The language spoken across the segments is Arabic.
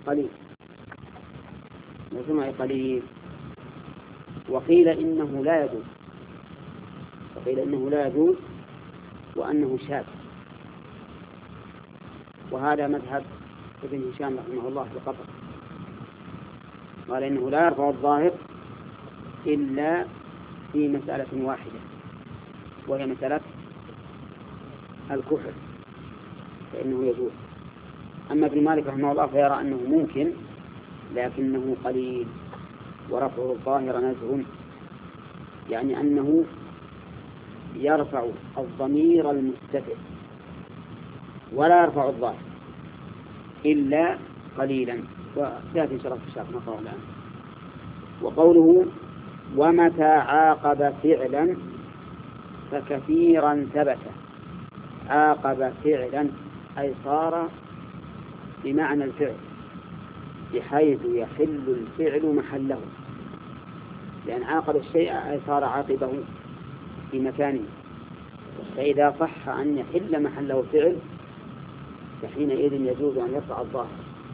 قليل، لازم قليل. وقيل إنه لا يجوز، وأنه شاذ، وهذا مذهب ابن هشام رحمه الله بقطع، قال إنه لا يرفع الظاهر إلا في مسألة واحدة، وهي مسألة الكحل، فإنه يجوز. أما ابن مالك رحمه الله فيرى أنه ممكن لكنه قليل، ورفعه الظاهر نزه، يعني أنه يرفع الضمير المستتر ولا يرفع الظاهر إلا قليلا، وسيأتي إن شاء الله في الشرح نقرأ الآن. وقوله ومتى عاقب فعلا فكثيرا ثبت، عاقب فعلا أي صار بمعنى الفعل بحيث يحل الفعل محله، لأن عاقب الشيء أي صار عاقبه في مكانه، فإذا صح أن يحل محله فعل فحينئذ يجوز أن يرفع الظاهر.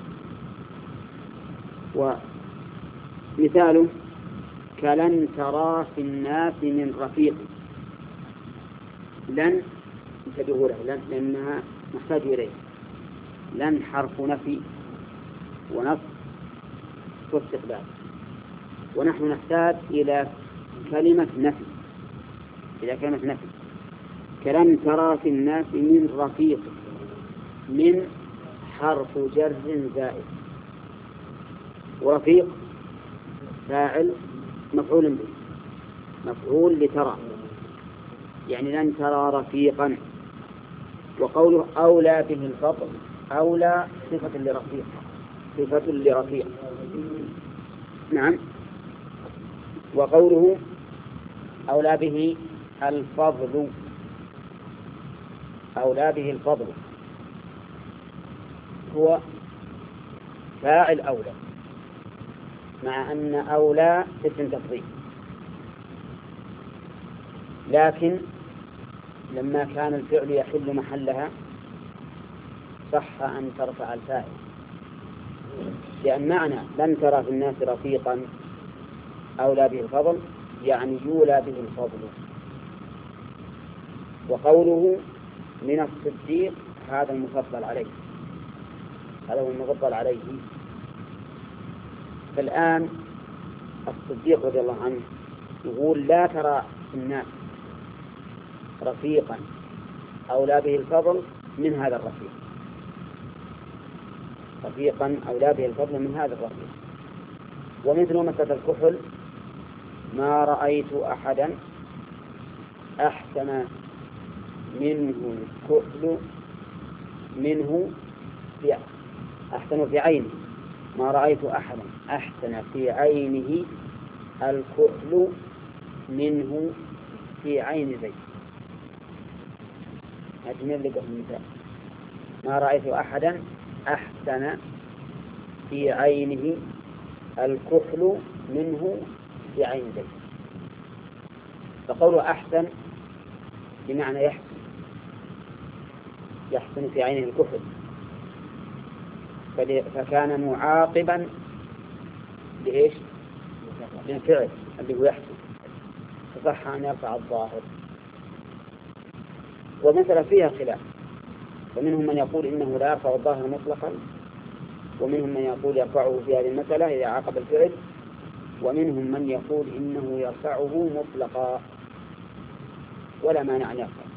ومثاله كلن ترى في الناس من رفيق، لن انتبهوا له لأنها نحتاج إليه، لن حرف نفي ونصب واستقبال، ونحن نحتاج إلى كلمة نفي، كلن ترى في الناس من رفيق، من حرف جر زائد، ورفيق فاعل مفعول به، مفعول لترى، يعني لن ترى رفيقا. وقوله أولى به الفضل، أولى صفة لرفيق، نعم. وقوله أولى به الفضل، هو فاعل أولى، مع أن أولى اسم تفضيل، لكن لما كان الفعل يحل محلها صح أن ترفع الفاعل، لأن معنى لن ترى في الناس رفيقا أولى به الفضل يعني يولى به الفضل. وقوله من الصديق هذا المفضل عليه، هذا هو المفضل عليه. فالآن الصديق رضي الله عنه يقول لا ترى في الناس رفيقا أولى به الفضل من هذا الرفيق، ومثل مسألة الكحل ما رأيت أحدا أحسن منه الكحل أحسن في عينه، ما رأيت أحدا أحسن في عينه الكحل منه في عين زيد. أجمل لك المثال، ما رأيت أحدا أحسن في عينه الكحل منه في عين زيد. فقوله أحسن بمعنى يحسن في عينه الكحل، فكان معاقبا لإيش؟ للفعل اللي هو يحسن، فصح أن يرفع الظاهر. ومثلا فيها خلاف، ومنهم من يقول إنه لا يرفع الظاهر مطلقا، ومنهم من يقول يرفعه في هذه المسألة إذا عاقب الفعل، ومنهم من يقول إنه يرفعه مطلقا ولا مانع أن يرفع،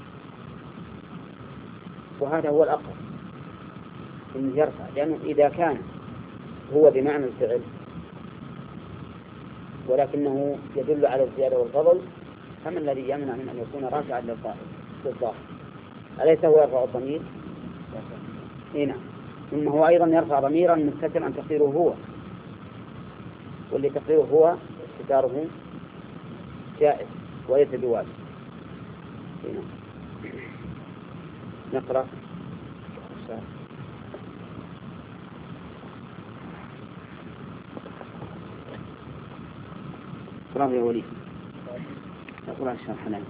وهذا هو الأقرب إنه يرفع، لأنه إذا كان هو بمعنى الفعل ولكنه يدل على الزيادة والفضل، فما الذي يمنع من أن يكون رافعا للظاهر؟ أليس هو يرفع الضمير؟ نعم، إنه هو أيضا يرفع ضميرا مستترا عن تقديره هو، واللي تقديره هو استتاره جائز وليس بواجب. نقرأ اقرأ يا وليد، اقرأ الشرح لنا.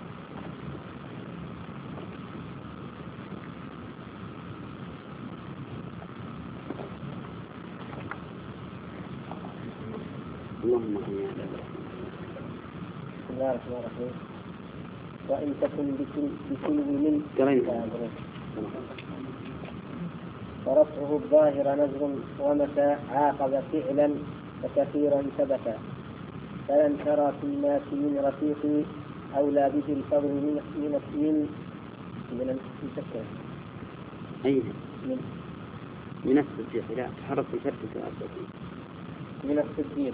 اللهم صل على بسم الله الرحمن الرحيم. وإن تكن بكل من فرفعه الظاهر نزر ومتى عاقب فعلا فكثيرا ثبتا فلن ترى في الناس من رفيق أولى به الفضل من التكة أين من الصديق. لا تحرك في شركة الصديق من الصديق.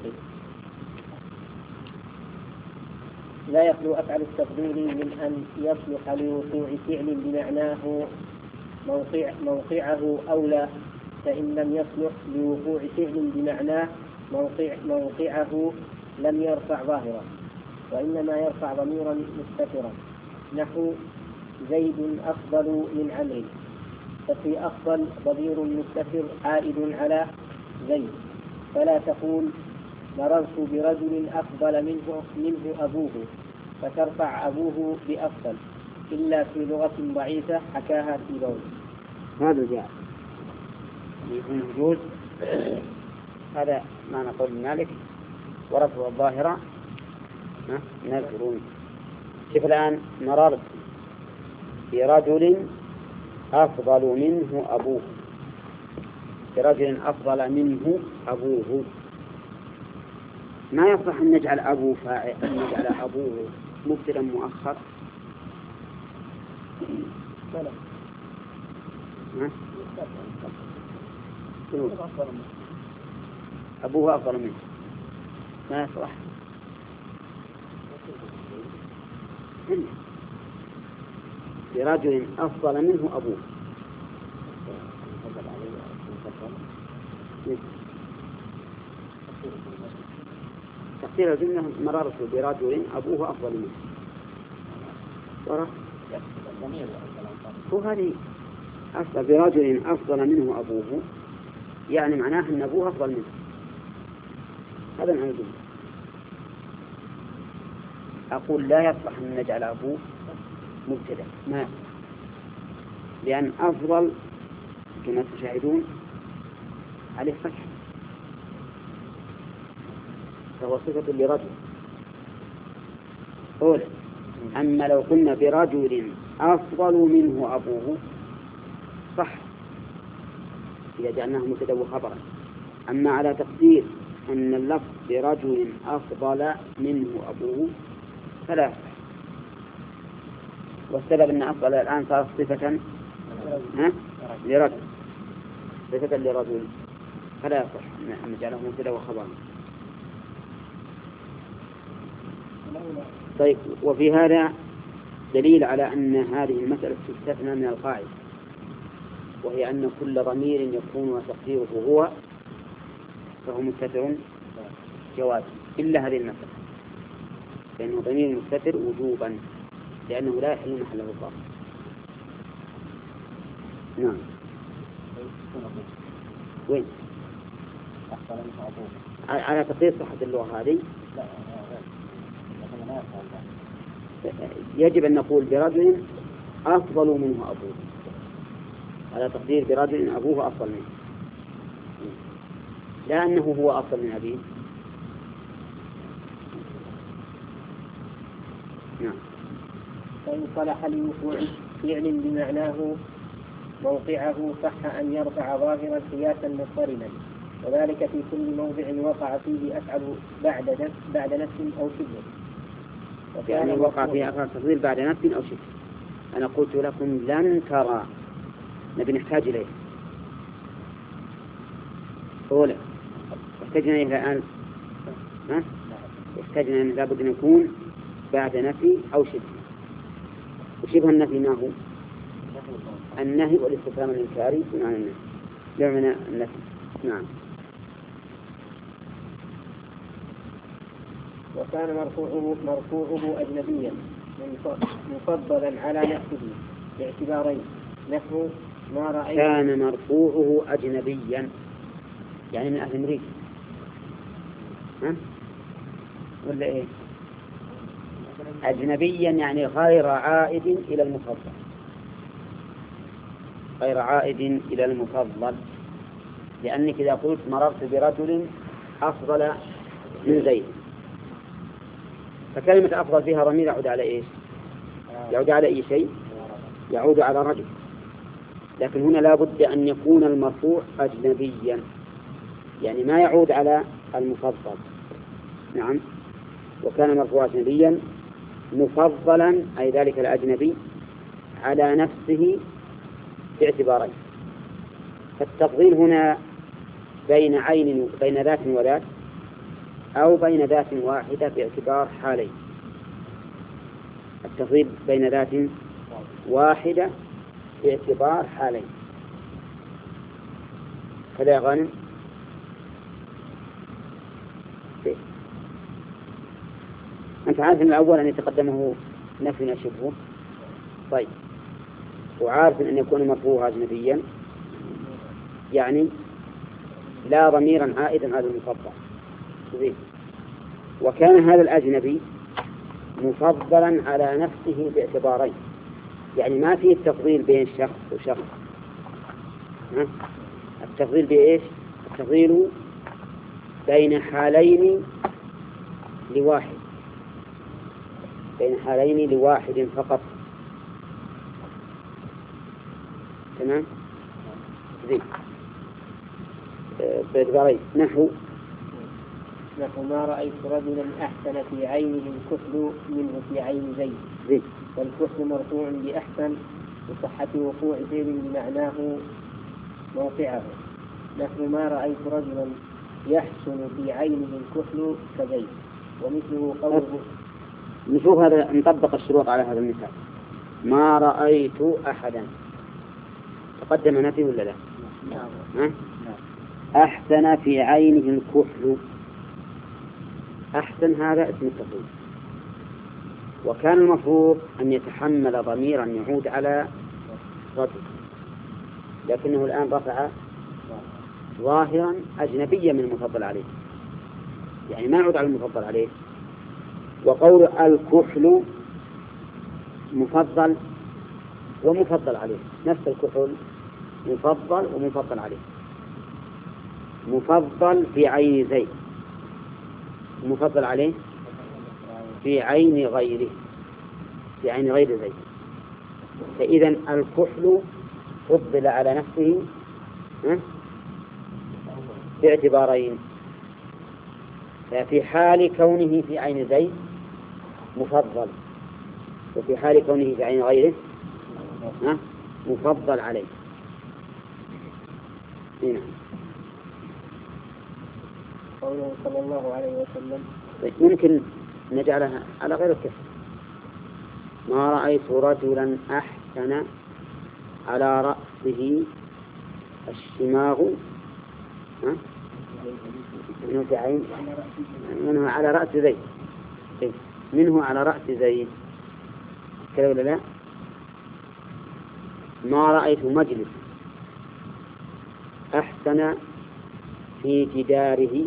لا يخلو أفعل التفضيل من أن يصلح لوقوع فعل بمعناه موقعه أولى، فإن لم يصلح لوقوع فعل بمعناه موقعه لم يرفع ظاهرا، وإنما يرفع ضميرا مستترا، نحو زيد أفضل من عمرو، ففي أفضل ضمير مستتر عائد على زيد، فلا تقول مررت برجل أفضل منه أبوه فترفع أبوه بأفضل، إلا في لغة ضعيفة حكاها في بول. هذا جاء يكون وجود هذا ما نقول مالك ورفع الظاهرة نذكرون. شوف الآن مررت برجل أفضل منه أبوه، برجل أفضل منه أبوه، ما يصح أن نجعل أبوه فاعل، أن نجعل أبوه مبتدأ مؤخر. أبوه أفضل منه ما يصح. برجل أفضل منه أبوه تقدير الجملة مررت برجل أبوه أفضل منه. وهذه أصل برجل أفضل منه أبوه يعني معناه أن أبوه أفضل منه. هذا معنى الجملة. أقول لا يصح أن نجعل أبوه مبتدأ ما، لأن أفضل كما تشاهدون عليه فتح فهو صفة لرجل أولا. أما لو قلنا برجل أفضل منه أبوه صح إذا جعلناه مبتدأ وخبرا. أما على تقدير أن اللفظ برجل أفضل منه أبوه فلا يصح. والسبب أن أفضل الآن صارت صفة لرجل، صفة لرجل، فلا يصح أن نجعله مبتدأ وخبرا. طيب، وفي هذا دليل على أن هذه المسألة تستثنى من القاعدة، وهي أن كل ضمير يكون تقديره هو فهو مستتر جوازا، إلا هذه المسألة لأنه ضمير مستتر وجوبا لأنه لا يحل محله الضار. نعم. وين؟ على تقدير صحة اللغة هذه يجب أن نقول برجل أفضل منه أبوه، على تقدير برجل أبوه أفضل منه، لا أنه هو أفضل من أبيه. نعم. فإن صلح لوقوع فعل بمعناه موقعه صح أن يرفع ظاهرا قياسا مضطردا، وذلك في كل موضع وقع فيه أفعل بعد نفس أو شبه. يعني وقع فيه أفعل تفضيل بعد نفس أو شبه. أنا قلت لكم لن ترى، نبي نحتاج إليه أولا، احتاجنا إلى الآن احتاجنا أن لابد أن يكون بعد نفي أو شبه. وشبه النفي ما هو؟ النهي والاستفهام الإنكاري بمعنى النهي بمعنى النفي. نعم. وكان مرفوعه أجنبيا مفضلا على نفسه باعتبارين، نحو ما رأيت. كان مرفوعه أجنبيا يعني من أهل أمريكا ولا إيه؟ أجنبيا يعني غير عائد إلى المفضل، غير عائد إلى المفضل، لأنك إذا قلت مررت برجل أفضل من زيد. فكلمة أفضل فيها ضمير يعود على إيش؟ يعود على أي شيء؟ يعود على رجل. لكن هنا لا بد أن يكون المرفوع أجنبيا، يعني ما يعود على المفضل. نعم. وكان مرفوع أجنبيا مفضلا، أي ذلك الأجنبي على نفسه باعتبارين. فالتفضيل هنا بين ذات وذات، أو بين ذات واحدة باعتبار حالين. التفضيل بين ذات واحدة باعتبار حالين. كذا يا غانم؟ أنت عارف أن الأول أن يتقدمه نفي شبهه، طيب، وعارف أن يكون مرفوعا أجنبيا، يعني لا ضميرا عائدا على المفضل. وكان هذا الأجنبي مفضلا على نفسه باعتبارين، يعني ما فيه التفضيل بين شخص وشخص. التفضيل بإيش؟ التفضيل بين حالين لواحد، بين حالين لواحد فقط. تمام؟ زين. باعتبارين. نحو ما رأيت رجلا أحسن في عينه الكحل منه في عين زيد. والكحل مرفوع بأحسن لصحة وقوع فعل بمعناه موقعه. نحو ما رأيت رجلا يحسن في عينه الكحل كزيد. ومثله قوله. نشوف هذا، نطبق الشروط على هذا المثال. ما رأيت أحدا، تقدم نفي ولا لا؟ نعم. أحسن في عينه الكحل. أحسن هذا اسم التفضيل، وكان المفروض أن يتحمل ضميرا يعود على رجل، لكنه الآن رفع ظاهرا أجنبيا من المفضل عليه، يعني ما يعود على المفضل عليه. وقول الكحل مفضل ومفضل عليه، نفس الكحل مفضل ومفضل عليه. مفضل في عين زيد، مفضل عليه في عين غيره، في عين غير زيد. فإذا الكحل فضل على نفسه باعتبارين. ففي حال كونه في عين زيد مفضل، وفي حال كونه في عين غيره مفضل عليه. هنا قوله صلى الله عليه وسلم. ممكن نجعلها على غير الكسر. ما رأيت رجلا أحسن على رأسه الشماغ منه في عين، منه على رأس زيد، منه على رأس زيد، كذا ولا لا؟ ما رأيت مجلس أحسن في جداره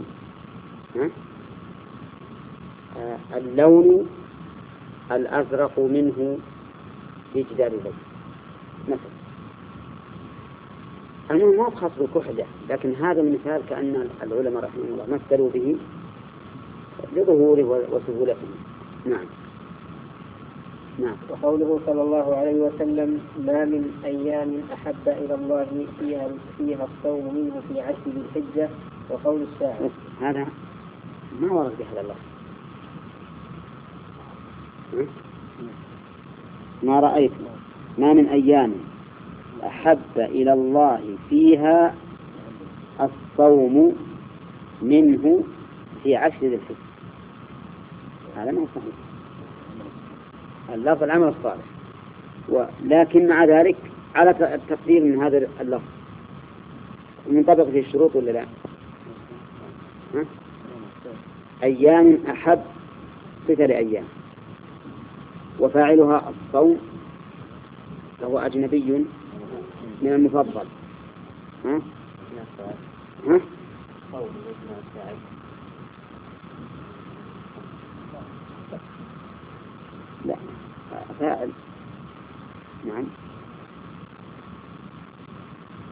اللون الأزرق منه في جدار زيد مثلا. المهم ما خاص بالكحل، لكن هذا المثال كأن العلماء رحمه الله مثلوا به لظهوره وسهولته. نعم. نعم. وقوله صلى الله عليه وسلم ما من أيام أحب إلى الله فيها الصوم منه في 10 ذي الحجة. وقول الشاعر هذا ما ورد بهذا الله. ما رأيت ما من أيام أحب إلى الله فيها الصوم منه في 10 ذي الحجة. هذا ما هو صحيح، اللفظ العمل الصالح، ولكن مع ذلك على التقدير من هذا اللفظ منطبق في الشروط ولا لا؟ أيام أحب صفة لأيام، وفاعلها الصوم فهو أجنبي من المفضل. لا فاعل. نعم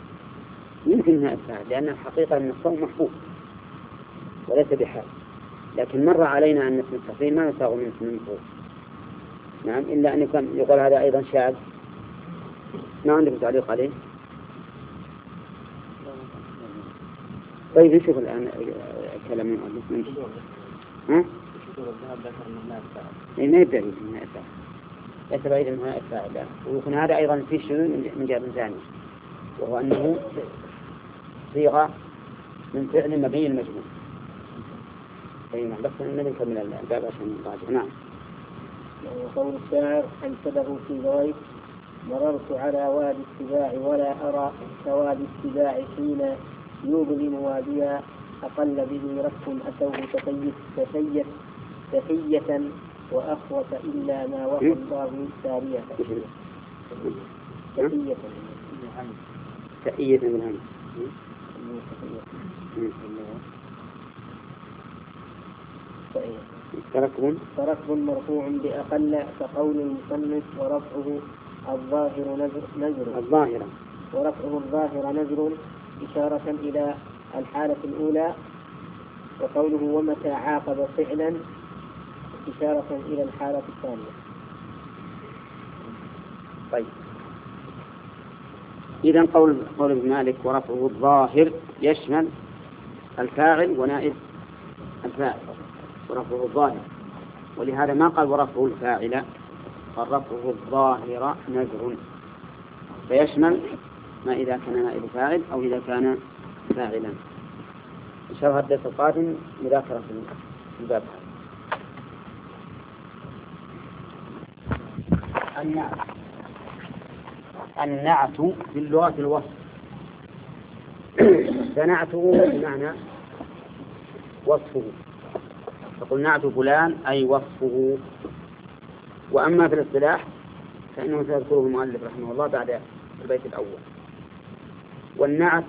يمكن أنها فاعل، لأن الحقيقة أن الصوم محبوب وليس بحال. لكن مر علينا أن اسم التفضيل ما يساغ من اسم المفعول. نعم، إلا أن يقول هذا أيضا شاذ. ما عندكم تعليق عليه؟ طيب نشوف الآن كلام المؤلف. ها؟ ما يبدأ من هاء الفاعل، ليس بعيدا من هاء الفاعل، ويكون هذا أيضا في شذوذ من جهة ثانية، وهو أنه صيغة من فعل مبني المجهول. أي نعم، بس النبي نكمل الباب عشان نراجع. نعم. وقول الشاعر أنشده في غير مررت على وادي السباع ولا أرى سواد السباع حين يظلم واديا أقل به ركب أتوه تحية وأخوة إلا ما وفى الله سارية. تحية بالهمس. تركب مرفوع بأقل كقول المصنف ورفعه الظاهر نزر ورفعه الظاهر نزر إشارة إلى الحالة الأولى، وقوله ومتى عاقب فعلا إشارة إلى الحالة الثانية. طيب، إذن قول ابن مالك ورفعه الظاهر يشمل الفاعل ونائب الفاعل، ورفعه الظاهر، ولهذا ما قال ورفعه الفاعل، قال رفعه الظاهر نزر، فيشمل ما إذا كان نائب فاعل أو إذا كان فاعلا. إن شاء الله الدرس القادم مذاكرة في الباب. النعت في اللغة الوصف. فنعته بمعنى وصفه، فقل نعت فلان أي وصفه. وأما في الاصطلاح فإنه سيذكره المؤلف رحمه الله بعد البيت الأول. والنعت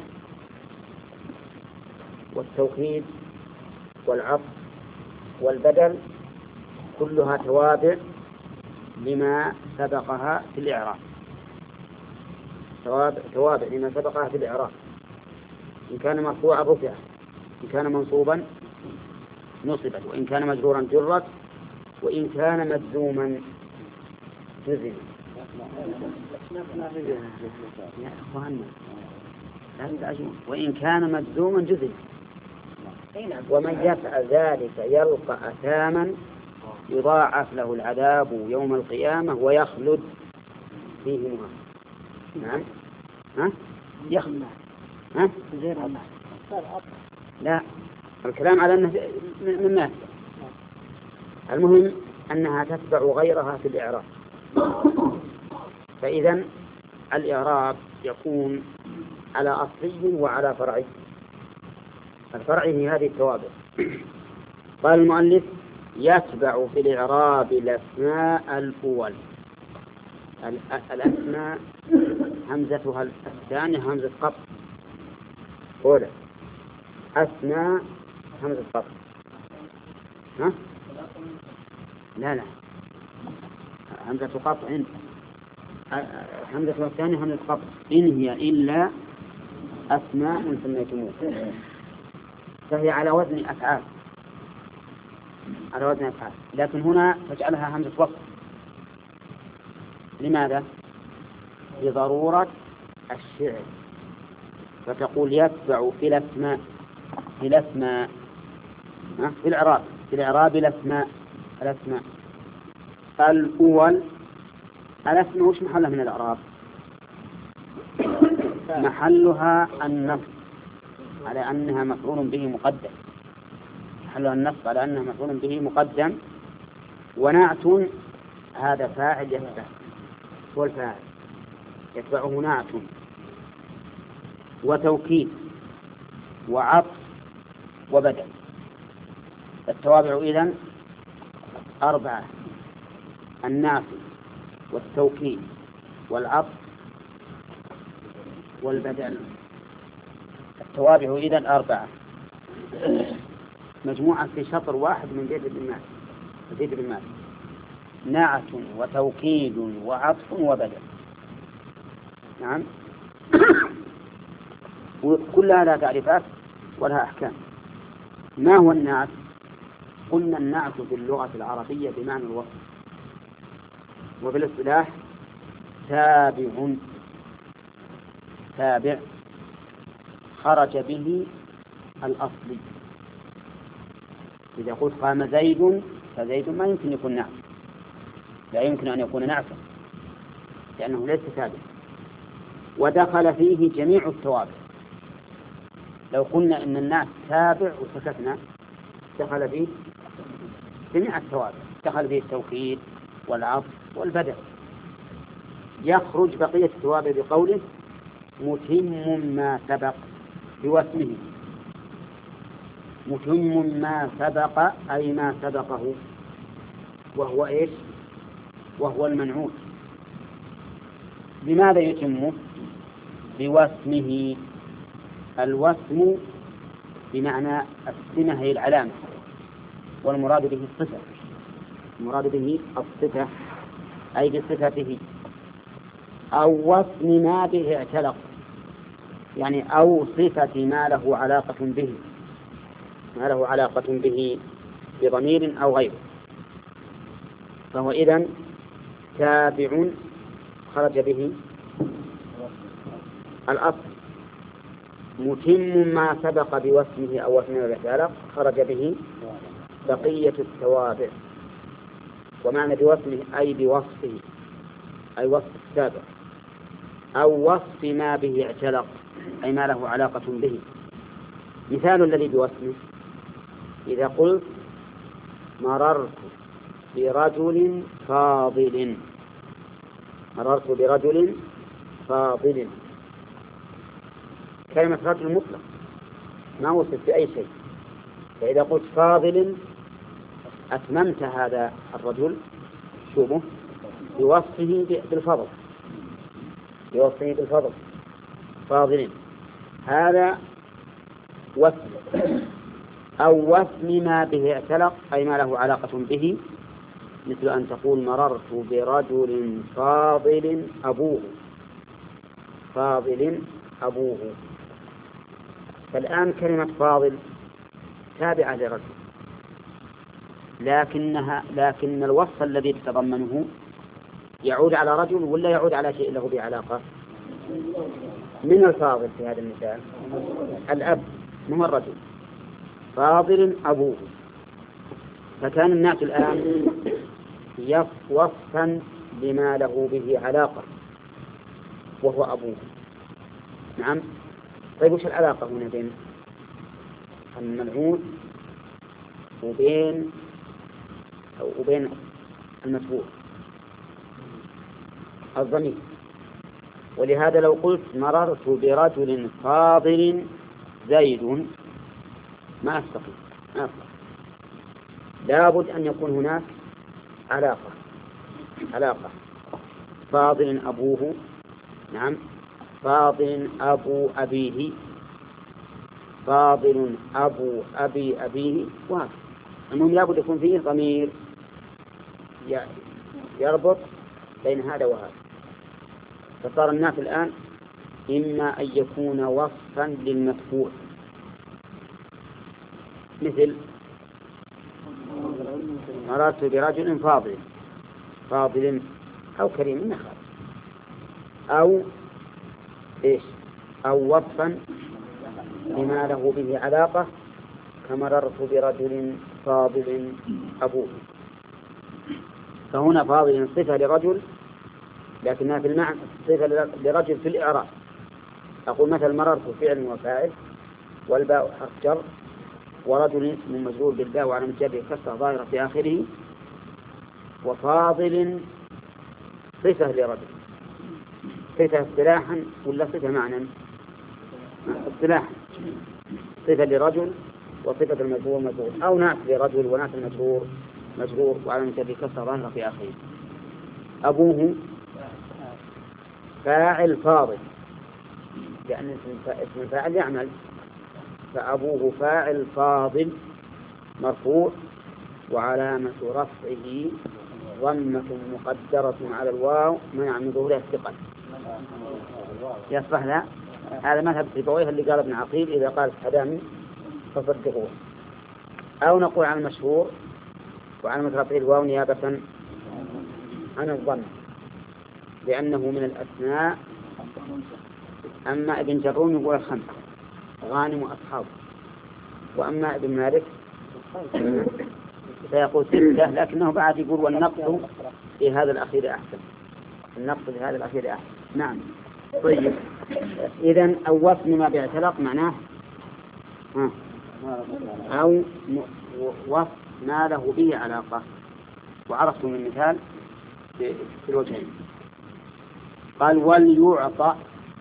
والتوكيد والعطف والبدل كلها توابع لما سبقها في الإعراب، توابع لما سبقها في الإعراب. إن كان مرفوعا رفع، إن كان منصوبا نصبت، وإن كان مجرورا جرت، وإن كان مجزوما جزم. وإن كان مجزوما جزم. ومن يفعل ذلك يلقى أثاما يضاعف له العذاب يوم القيامة ويخلد فيه مهانا. نعم. ها؟ يخلد. ها؟ لا، الكلام على أنه من ناس. المهم أنها تتبع غيرها في الإعراب. فإذا الإعراب يكون على أصلي وعلى فرعي. الفرعي هي هذه التوابع. قال المؤلف يتبع في الإعراب الأسماء الأول. الأسماء همزتها الثانية همزة قطع أولى، أسماء همزة قطع. ها؟ لا همزة قطع، همزة الثانية همزة قطع. إن هي إلا أسماء سميتموه، فهي على وزن أفعال، على وزن أفعال، لكن هنا تجعلها همزة وصف. لماذا؟ لضرورة الشعر. فتقول يتبع في الأسماء، في الأسماء، في الإعراب، في الإعراب الأسماء الأول. الأسماء وش محلها من الإعراب؟ محلها النصب على أنها مفعول به مقدم، محلها النصب على أنها مفعول به مقدم. ونعت هذا فاعل يتبع، هو الفاعل يتبعه نعت، وتوكيد وعطف وبدل. التوابع إذن 4: النعت والتوكيد والعطف والبدل. التوابع إذن 4 مجموعة في شطر واحد من زيد بن مالك، نعت وتوكيد وعطف وبدل. نعم. وكلها لها تعريفات ولها أحكام. ما هو النعت؟ قلنا النعت في اللغة العربية بمعنى الوصف، وبالاصطلاح تابع خرج به الأصلي. إذا قلت قام زيد فزيد ما يمكن يكون نعت، لا يمكن أن يكون نعتا لأنه ليس تابع. ودخل فيه جميع التوابع. لو قلنا إن النعت تابع وسكتنا دخل فيه جميع التوابع، دخل فيه التوكيد والعطف والبدء. يخرج بقية التوابع بقوله متم ما سبق بواسمه. متم ما سبق أي ما سبقه، وهو إيش؟ وهو المنعوت. لماذا يتمه؟ بواسمه. الوسم بمعنى السمة هي العلامة، والمراد به الصفة. المراد به الصفة أي بصفته، أو وسم ما به اعتلق، يعني أو صفة ما له علاقة به، ما له علاقة به بضمير أو غيره. فهو إذن تابع خرج به الأصل. متم ما سبق بوسمه أو وسمه الاعتلاق خرج به بقية التوابع. ومعنى بوسمه أي بوصفه، أي وصف السابق، أو وصف ما به اعتلق أي ما له علاقة به. مثال الذي بوسمه إذا قلت مررت برجل فاضل. مررت برجل فاضل، كلمة رجل مطلق ما وصف بأي شيء. فإذا قلت فاضل أتممت هذا الرجل شوفه بوصفه بالفضل، بوصفه بالفضل فاضل. هذا وصف. أو وسم ما به اعتلق أي ما له علاقة به، مثل أن تقول مررت برجل فاضل أبوه. فاضل أبوه. فالآن كلمة فاضل تابعة لرجل، لكن الوصف الذي تتضمنه يعود على رجل ولا يعود على شيء له بعلاقة؟ من الفاضل في هذا المثال الأب، مو الرجل. فاضل أبوه. فكان النعت الآن وصفا لما له به علاقة وهو أبوه. نعم. طيب وش العلاقة هنا بين المنعوت وبين المتبوع؟ الضمير. ولهذا لو قلت مررت برجل فاضل زيد ما أستطيع، لابد أن يكون هناك علاقة. فاضل أبوه، نعم، فاضل أبو أبيه، فاضل أبو أبي أبيه، وهكذا. المهم لابد يكون فيه ضمير يربط بين هذا وهذا. فصار النعت الآن إما أن يكون وصفا للمتبوع، مثل مررت برجل فاضل أو كريم نخل، أو إيش، أو وصفا لما له به علاقة كمررت برجل فاضل أبوه. فهنا فاضل صفة لرجل لكنها في المعنى صفة لرجل في الإعراب. أقول مثل مررت فعل وفاعل والباء حرف جر ورجل اسم مجرور بالباء وعلى مجره كسرة ظاهرة في آخره، وفاضل صفة لرجل. صفة اصطلاحا ولا صفة معنى؟ اصطلاحا صفة لرجل وصفة المجرور مجرور، أو نعت لرجل ونعت المجرور مجرور وعلى مجره كسرة ظاهرة في آخره. أبوه فاعل فاضل لأن اسم الفاعل يعمل، فأبوه فاعل فاضل مرفوع وعلامة رفعه ضمة مقدرة على الواو منع من ظهورها الثقل. يصبح لا، هذا مذهب سيبويه اللي قال ابن عقيل إذا قال حدامي فصدقوه. أو نقول عن المشهور وعلامة رفعه الواو نيابة عن الظن لأنه من الأسماء. أما ابن جرون يقول الخمسة غانم وأصحابه، وأما ابن مالك فيقول ستة، لكنه بعد يقول والنقص في هذا الأخير أحسن. النقص في هذا الأخير أحسن. نعم. طيب إذن أو وصف ما باعتلاق معناه أو وصف ما له به علاقة، وعرفتم المثال في الوجهين. قال وليعطى،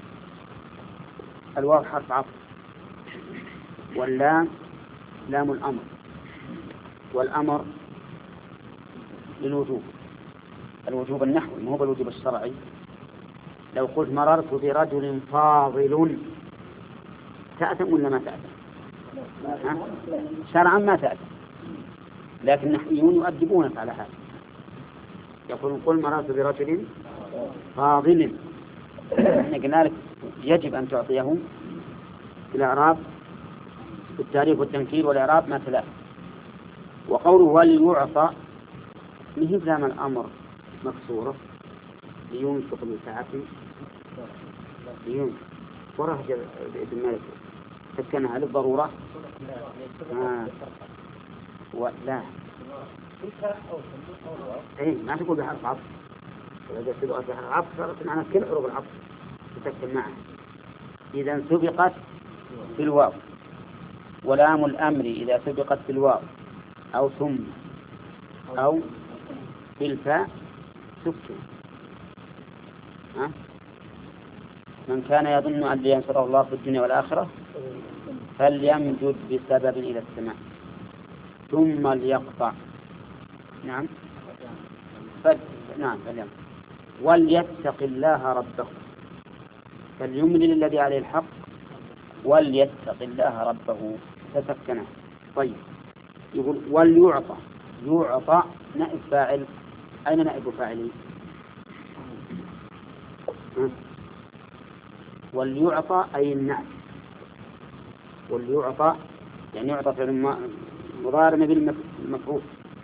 الواو حرف عطف، واللام لام الأمر، والأمر للوجوب، الوجوب النحوي مو بالوجوب الشرعي. لو قلت مررت برجل فاضل تأثم ولا ما تأثم؟ شرعا ما تأثم، لكن النحويون يؤدبونك على هذا، يقولون قل مررت برجل فاضل، احنا قلنا لك يجب أن تعطيه الإعراب التعريف والتنكير والإعراب ما تلاه. وقوله وليعطى نهب لام الأمر مكسورة لينفق بسعة لينفق، ورهج ابن مالك سكنها للضرورة ولا ما تقول بحرف عطف، إذا سبقت بحرف عطف صارت معنا كل حروف العطف تسكن معها. إذا سبقت في الواو، ولام الأمر إذا سبقت في الواو أو ثم أو بالفاء سكن. من كان يظن أن ينصره الله في الدنيا والآخرة فليمدد بسبب إلى السماء ثم ليقطع. نعم فليمدد وليتق الله ربه، فليملل الذي عليه الحق وليتق الله ربه تسكنه. طيب يقول وليعطى، يعطى نائب فاعل، أين نائب فاعله؟ وليعطى أي النعت، وليعطى يعني يعطى فعل مضارع بالمفعول.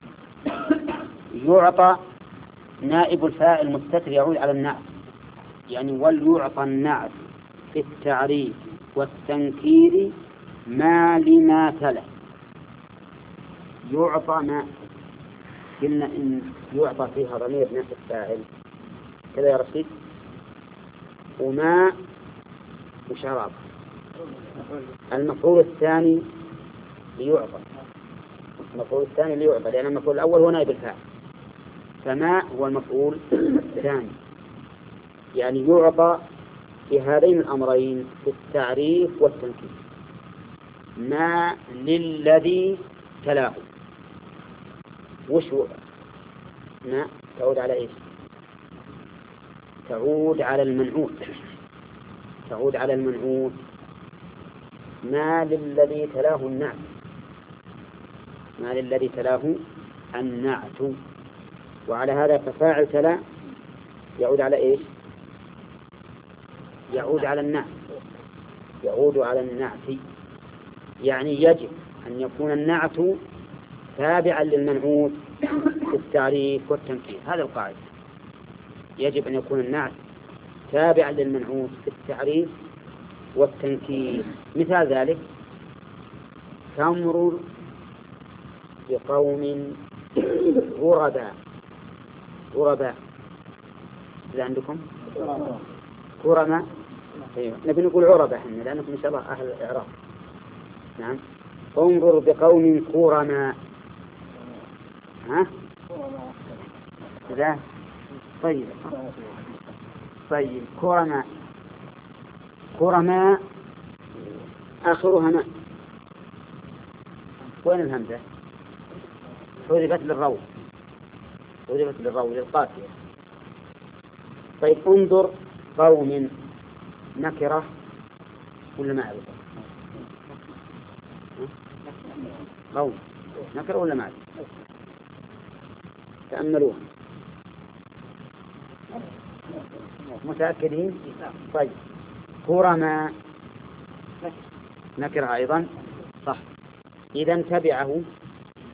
يعطى نائب الفاعل مستتر يعود على النعت، يعني وليعطى النعت في التعريف والتنكير ما لما تلا. يعطى ما قلنا إن يعطى فيها ضمير نفس الفاعل كذا يا رشيد، وما وشراب المفعول الثاني ليعطى، المفعول الثاني ليعطى لأن المفعول الأول هو نائب الفاعل، فما هو المفعول الثاني، يعني يعطى في هذين الأمرين في التعريف والتنكير ما للذي تلاه. وش هو ما؟ تعود على إيش؟ تعود على المنعوت، تعود على المنعوت. ما للذي تلاه النعت، ما للذي تلاه النعت، وعلى هذا ففاعل تلا يعود على إيش؟ يعود على النعت، يعود على النعت، يعني يجب أن يكون النعت تابعا للمنعوت في التعريف والتنكير. هذا القاعدة، يجب أن يكون النعت تابعا للمنعوت في التعريف والتنكير. مثال ذلك تمر بقوم غرباء، غرباء إذا عندكم كرماء، أيوة. نبي نقول عربة احنا لأنكم إن شاء الله أهل الإعراب. نعم انظر بقوم كرماء، ها ذا طيب طيب كرماء، كرماء آخرها ماء، وين الهمزة؟ حذفت للروض، حذفت للروض للقافية. طيب انظر قوم نكرة ولا معرفة؟ قوم نكرة ولا معرفة؟ تأملوها متأكدين؟ طيب كرماء نكرة أيضا صح، إذا تبعه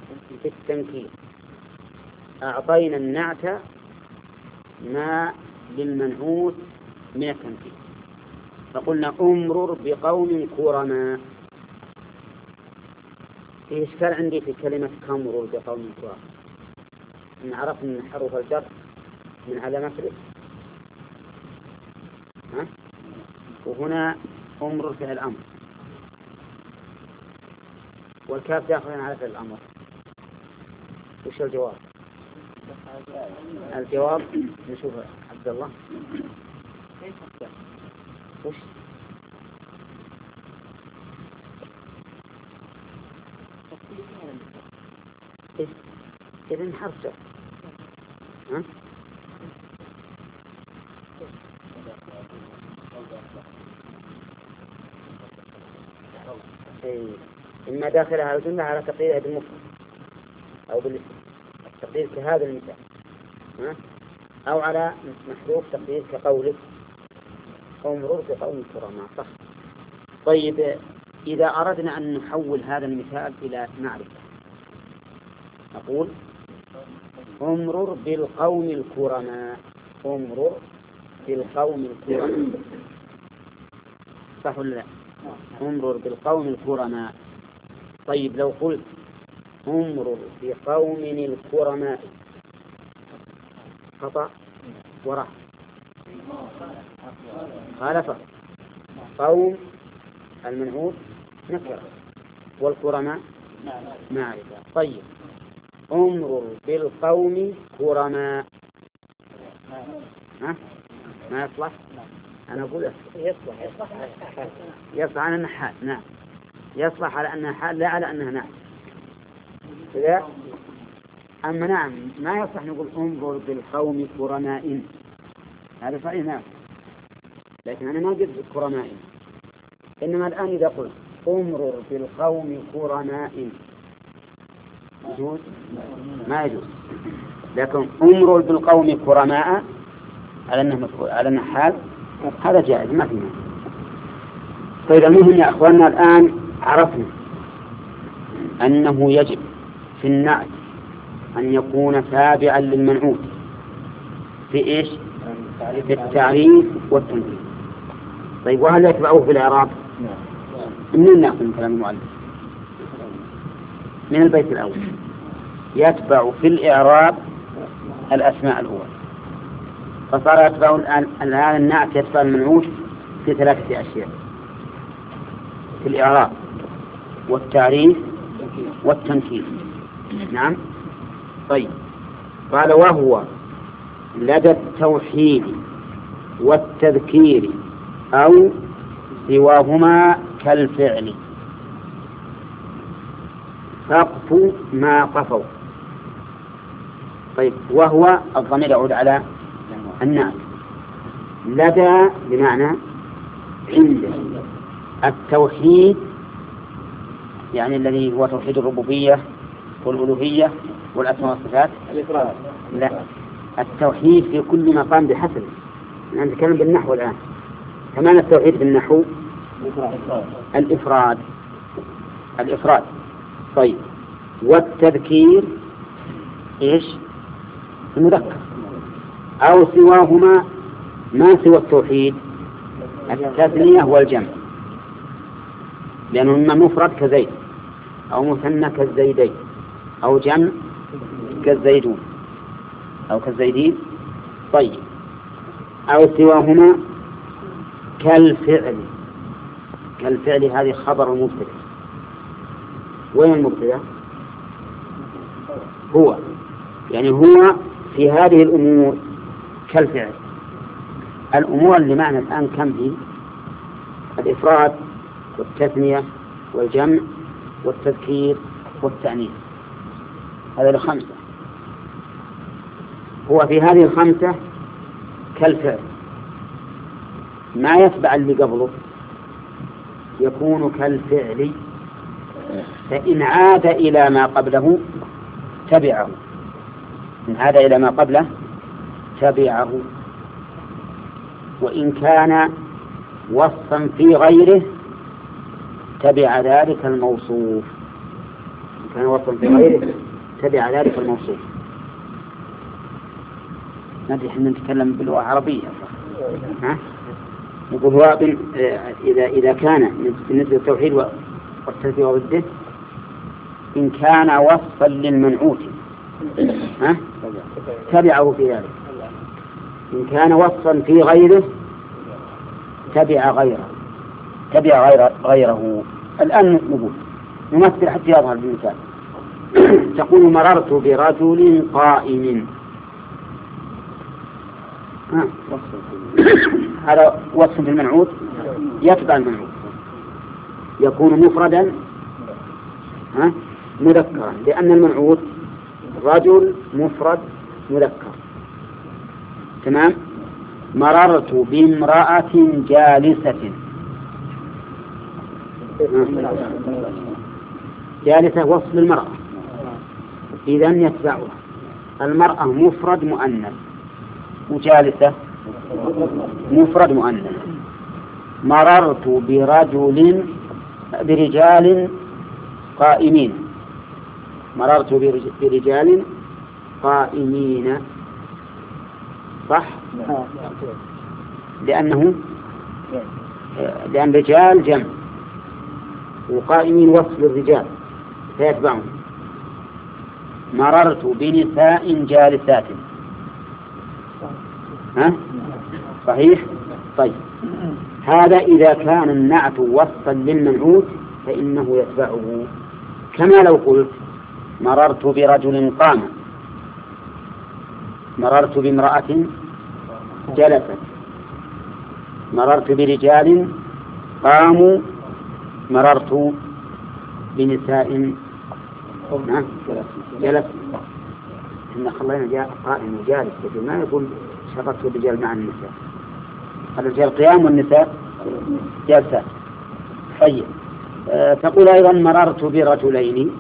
في التنكير أعطينا النعت ما للمنعوت من التنكير، فقلنا أمرر بقوم كرماء. في إشكال عندي في كلمة كمرر بقوم كرماء، إن عرفنا من حروف الجر من علامات الاسم، وهنا أمرر فعل الأمر، والكاف داخل على فعل الأمر. وش الجواب؟ الجواب نشوف عبد الله وش إذن حرف جر. إما داخلها الجملة على تقديرها بالمفرد أو بالاسم، التقدير كهذا المثال، أو على محذوف تقدير كقولك أمرر بقوم كرماء. صح. طيب، إذا أردنا أن نحول هذا المثال إلى معرفة نقول أمرر بالقوم الكرماء. أمرر بالقوم الكرماء، صح ولا لا؟ أمرر بالقوم الكرماء. طيب، لو قلت أمرر بقوم الكرماء خطأ وراء خالفه. قوم المنعوت نكرة والكرماء معرفة. طيب، أمرر بالقوم كرماء ما يصلح؟ أنا أقول يصلح على أنها حال. نعم، يصلح على أنها حال لا على أنها نعم. إذا أما نعم ما يصلح نقول انظر بالقوم كرماء، هذا صحيح نعم، لكن أنا ما قلت كرماء. إنما الآن إذا قلت انظر بالقوم كرماء يجوز؟ ما يجوز. لكن انظر بالقوم كرماء على أنه مفعول على أنه حال، هذا جائز ما في مانع. طيب، المهم يا أخواننا الآن عرفنا أنه يجب في النعت أن يكون تابعا للمنعوت في إيش؟ في التعريف والتنكير. طيب، وهل يتبعوه في الإعراب؟ منين نأخذ من كلام المؤلف؟ من البيت الأول. يتبع في الإعراب الأسماء الأول، فصار يتبع الآن النعت يتبع المنعوت في 3 أشياء: في الإعراب والتعريف والتنكير. نعم. طيب، قال وهو لدى التوحيد والتذكير أو سواهما كالفعل فقف ما قفوا. طيب، وهو الضمير يعود على النعت، لدى بمعنى عند، التوحيد يعني الذي هو توحيد الربوبية والألوهية والأسماء والصفات. لا، التوحيد في كل مقام بحسب. نتكلم بالنحو الآن. كمان التوحيد بالنحو الإفراد. طيب، والتذكير إيش؟ المذكر، أو سواهما ما سوى التوحيد التثنية والجمع، لأنه إما مفرد كزيد أو مثنى كالزيدين أو جمع كالزيدون أو كالزيدين. طيب، أو سواهما كالفعل. هذه خبر المبتدأ. وين المبتدأ؟ هو، يعني هو في هذه الأمور كالفعل. الأمور اللي معنى الآن كم هي؟ الإفراد والتثنية والجمع والتذكير والتأنيث، هذا 5. هو في هذه 5 كالفعل، ما يتبع اللي قبله يكون كالفعل، فإن عاد إلى ما قبله تبعه. إن عاد إلى ما قبله تبعه، وإن كان وصفا في غيره تبع ذلك الموصوف. كان وصفا في غيره تبع ذلك الموصوف. ندري احنا نتكلم باللغة العربية. نقول واقع إذا كان بالنسبة للتوحيد والتنفيذ وضده إن كان وصفا للمنعوت تبعه في ذلك، إن كان وصفا في غيره تبع غيره. الآن نقول نمثل حتى يظهر بالمثال. تقول مررت برجل قائم، هذا وصف في المنعوت يتبع المنعوت، يكون مفردا مذكرا، لأن المنعوت رجل مفرد مذكر. تمام. مررت بامرأة جالسة، جالسة وصف المرأة، إذن يتبعها. المرأة مفرد مؤنث وجالسة مفرد مؤنث. مررت برجال قائمين، مررت برجال قائمين، صح؟ لأن رجال جمع وقائمين وصف الرجال فيتبعهم. مررت بنساء جالسات، صحيح؟ طيب، هذا إذا كان النعت وصفا للمنعوت فإنه يتبعه، كما لو قلت مررت برجل قام، مررت بامرأة جلست، مررت برجال قاموا، مررت بنساء جلس. إن خلينا جاء قائم وجالس، ما يقول شرطت الرجال مع النساء، الرجال قيام والنساء جلسات. طيب، تقول أيضا مررت برجلين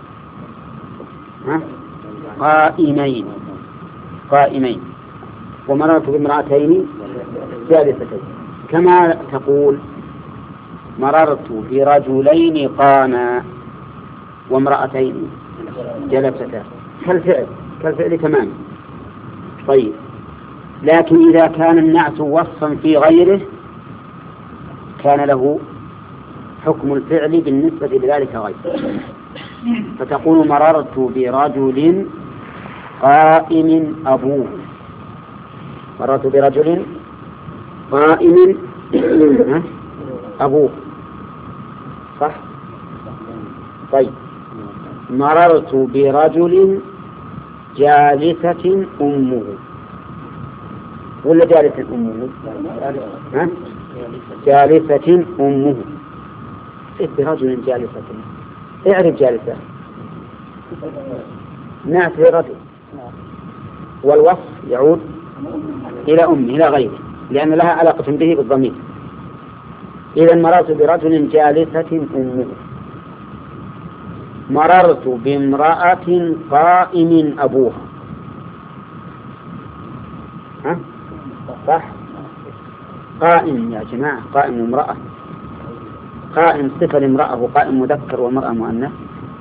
قائمين، ومررت بامرأتين جالستين، كما تقول مررت برجلين قاما وامرأتين جلستا، كالفعل تماما. طيب، لكن إذا كان النعت وصفا في غيره كان له حكم الفعل بالنسبة لذلك غير، فتقول مررت برجل قائم أبوه، مررت برجل قائم أبوه، صح؟ طيب، مررت برجل جالسة أمه، ولا جالسة أمه؟ جالسة أمه. برجل جالسة، اعرف جالسة نعت برجل، والوصف يعود إلى أمه إلى غيره، لأن لها علاقة به بالضمير. إذا مررت برجل جالسة أمه، مررت بامرأة قائم أبوها، صح؟ قائم يا جماعة، قائم امرأة، قائم صفة لامرأة وقائم مذكر ومرأة مؤنث.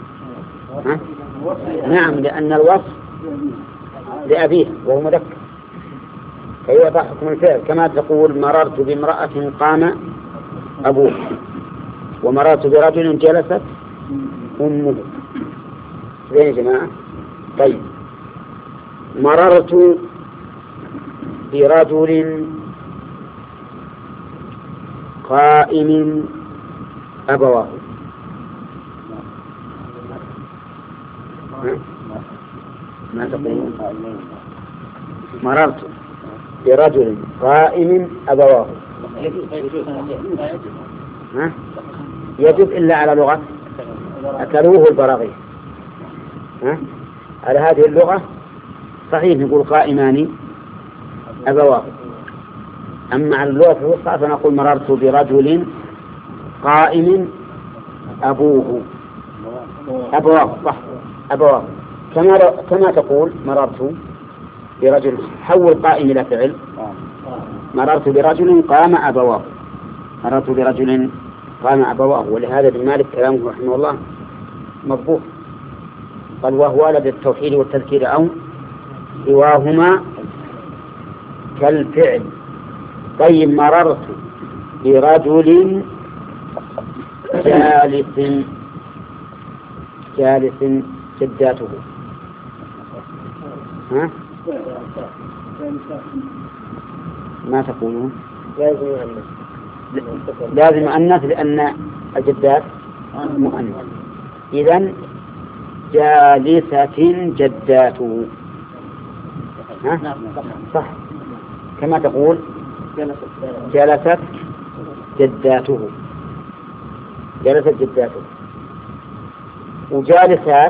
نعم، لأن الوصف لأبيه وهو مذكر فيوضع حكم الفعل، كما تقول مررت بامرأة قام أبوه، ومررت برجل جلست أمه. زين يا جماعة. طيب، مررت برجل قائم أبواه، ما تقول مررت برجل قائم أبواه، يجب إلا على لغة أكلوه البراغيث. على هذه اللغة صحيح نقول قائمان أبواه، أما على اللغة الوسطى فنقول مررت برجل قائم أبوه، أبواه، صح، أبواه، كما تقول مررت برجل، حول قائم إلى فعل، مررت برجل قام أبواه، مررت برجل قام أبواه. ولهذا ابن مالك كلامه رحمه الله مضبوط، قال وهو لدى التوحيد والتذكير أو سواهما كالفعل. طيب مررت برجل جالس جداته، ها؟ ما تقولون؟ لازم مؤنث لأن الجدات مؤنث. إذن جالسة جداته، ها؟ صح كما تقول جلست جداته، جلست جداته. وجالسات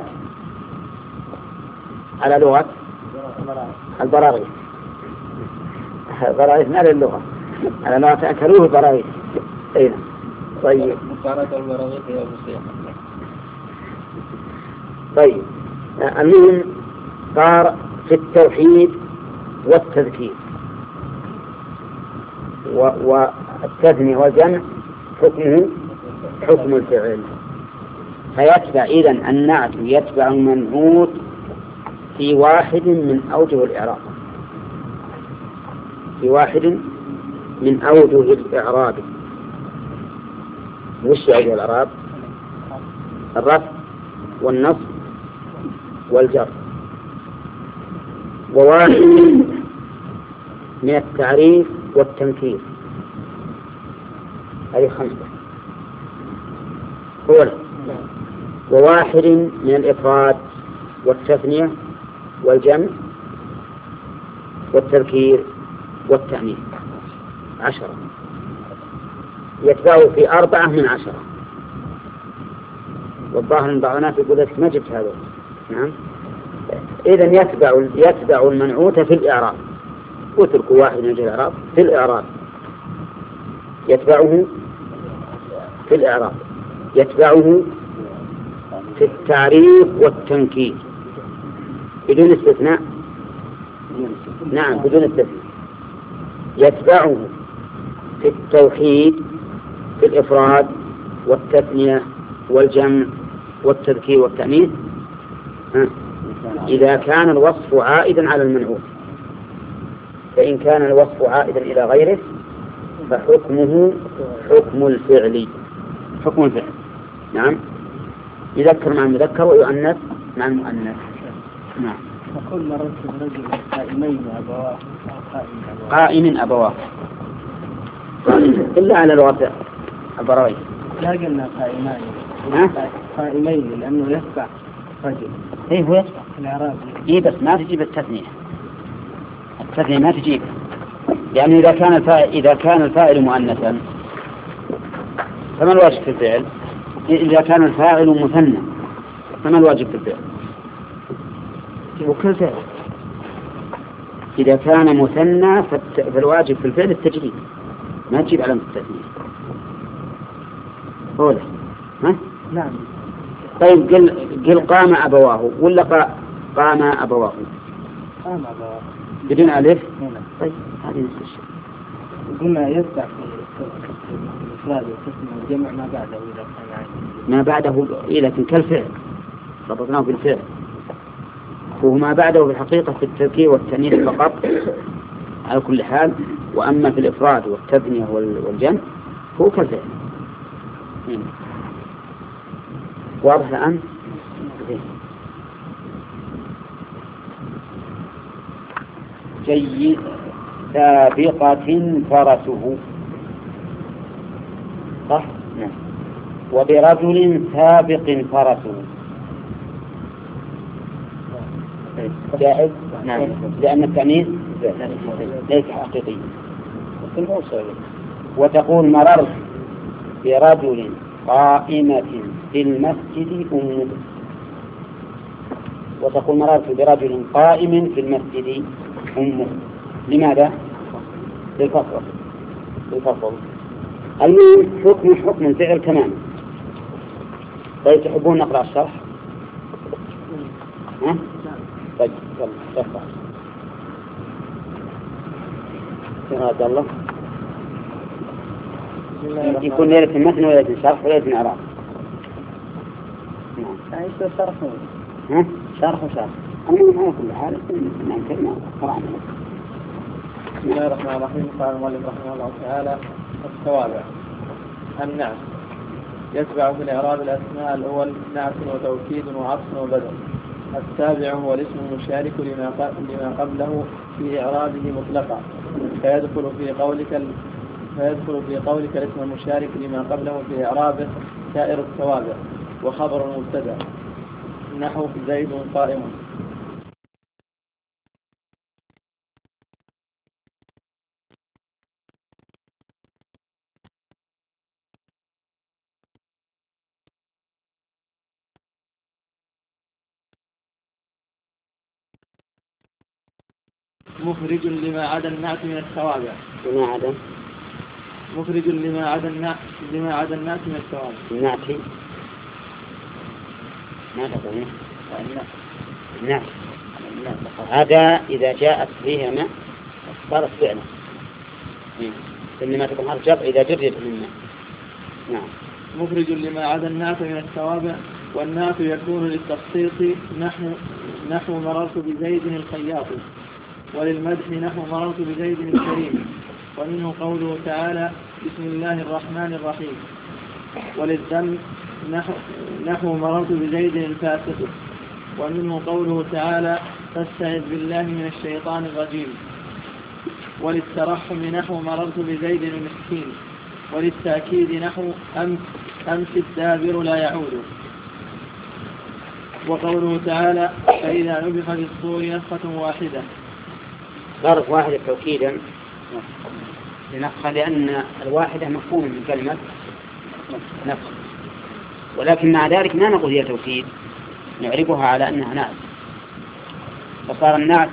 على لغة البراغيث، البراغيث ما للغة، على لغة أكلوه البراغيث. أين؟ طيب طيب المهم صار في التوحيد والتذكير والتثنية والجمع حكمه حكم الفعل. فيتبع إذن النعت يتبع المنعوت في واحد من أوجه الإعراب، في واحد من أوجه الإعراب. وش أوجه الإعراب؟ الرفع والنصب والجر، وواحد من التعريف والتنكير، هذه 5. أولا وواحد من الإفراد والتثنية والجمع والتذكير والتأنيث 10. يتبعه في 4 من 10. والظاهر من بعض الناس يقول لك ما جبت هذا. نعم. إذن يتبع المنعوت في الإعراب، وتركوا واحد من الإعراب في الإعراب، يتبعه في الإعراب، يتبعه في التعريف والتنكير بدون استثناء. نعم بدون استثناء. يتبعه في التوحيد في الإفراد والتثنية والجمع والتذكير والتأنيث إذا كان الوصف عائدا على المنعوت. فإن كان الوصف عائدا إلى غيره فحكمه حكم الفعل، حكم الفعل. نعم. يذكر مع المذكر ويؤنث مع المؤنث. نعم. وكل مرة برجل قائمين أبواه قائم أبواه إلا على لغة البراغيث. لا قلنا قائمان، قائمين لأنه يتبع رجل. إيه هو يتبع الإعراب. إيه بس ما تجيب التثنية، التثنية ما تجيب، يعني إذا كان الفاعل مؤنثا فما الواجب في الفعل؟ إذا كان الفاعل مثنى فما الواجب في الفعل؟ وكل فعل إذا كان مثنى فالواجب في الفعل التجديد، ما تجيب علامة التثنية. أولا ها؟ نعم. طيب قل قام أبواه ولا قام أبواه؟ قام أبواه بدون ألف. طيب هذه نفس الشيء. قلنا يتبع في الإفراد والتثنية والجمع ما بعده إذا كان عادي. ما بعده لكن كالفعل ربطناه بالفعل، وما بعده في الحقيقة في التذكير والتأنيث فقط على كل حال. وأما في الإفراد والتثنية والجمع هو كالفعل. واضح الآن؟ جيد. سابقة فرسه، صح؟ نعم. وبرجل سابق فرسه جائز. نعم لأن التأنيث ليس حقيقي. وتقول مررت برجل قائمة في المسجد أمه، وتقول مررت برجل قائم في المسجد أمه. لماذا؟ للفصل. المهم حكم الفعل تماما. طيب تحبون نقرأ الشرح؟ ها؟ طيب يلا اقرأ. سيراد الله يكون ليلة المتن وليلة الشرح وليلة الإعراب. نعم. شرح شرح وشرح المهم على كل حال نعم كلمة قرأنا. بسم الله الرحمن الرحيم. قال المؤلف رحمه الله تعالى: التوابع. النعت يتبع في الإعراب الأسماء الأول نعت وتوكيد وعطف وبدل. التابع هو الاسم المشارك لما قبله في إعرابه مطلقا، فيدخل في قولك الاسم المشارك لما قبله في إعرابه سائر التوابع وخبر المبتدأ، نحو زيد قائم. مخرج لما عدا النعت من التوابع. مخرج لما عدا النعت من التوابع. النعت ما تقول النعت هذا إذا جاءت فيها ما صارت فعلا، إنما تكون حرف جر إذا جرت منه. نعم. مخرج لما عدا النعت من التوابع. والنعت يكون للتخصيص نحو مررت بزيد الخياط، وللمدح نحو مررت بزيد الكريم، ومنه قوله تعالى بسم الله الرحمن الرحيم. وللذم نحو مررت بزيد الفاسق، ومنه قوله تعالى فاستعذ بالله من الشيطان الرجيم. وللترحم نحو مررت بزيد المسكين. وللتأكيد نحو أمس الدابر لا يعود. وقوله تعالى فإذا نفخ في الصور نفخة واحدة. صارت واحدة توكيدا لنفخة، لأن الواحدة مفهوم من كلمة نفخ، ولكن مع ذلك ما نقول هي توكيد، نعربها على أنها نعت. فصار النعت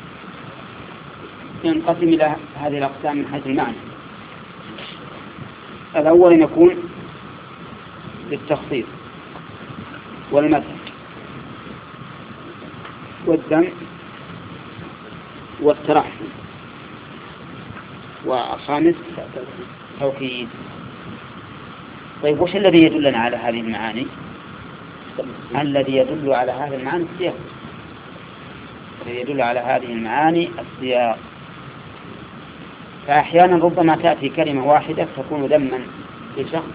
ينقسم إلى هذه الأقسام من حيث المعنى. الأول يكون للتخصيص والمدح والذم والترحم، والخامس توكيد. طيب وش الذي يدلنا على هذه المعاني؟ الذي يدل على هذه المعاني السياق. الذي يدل على هذه المعاني السياق. فأحيانا ربما تأتي كلمة واحدة تكون ذما في شخص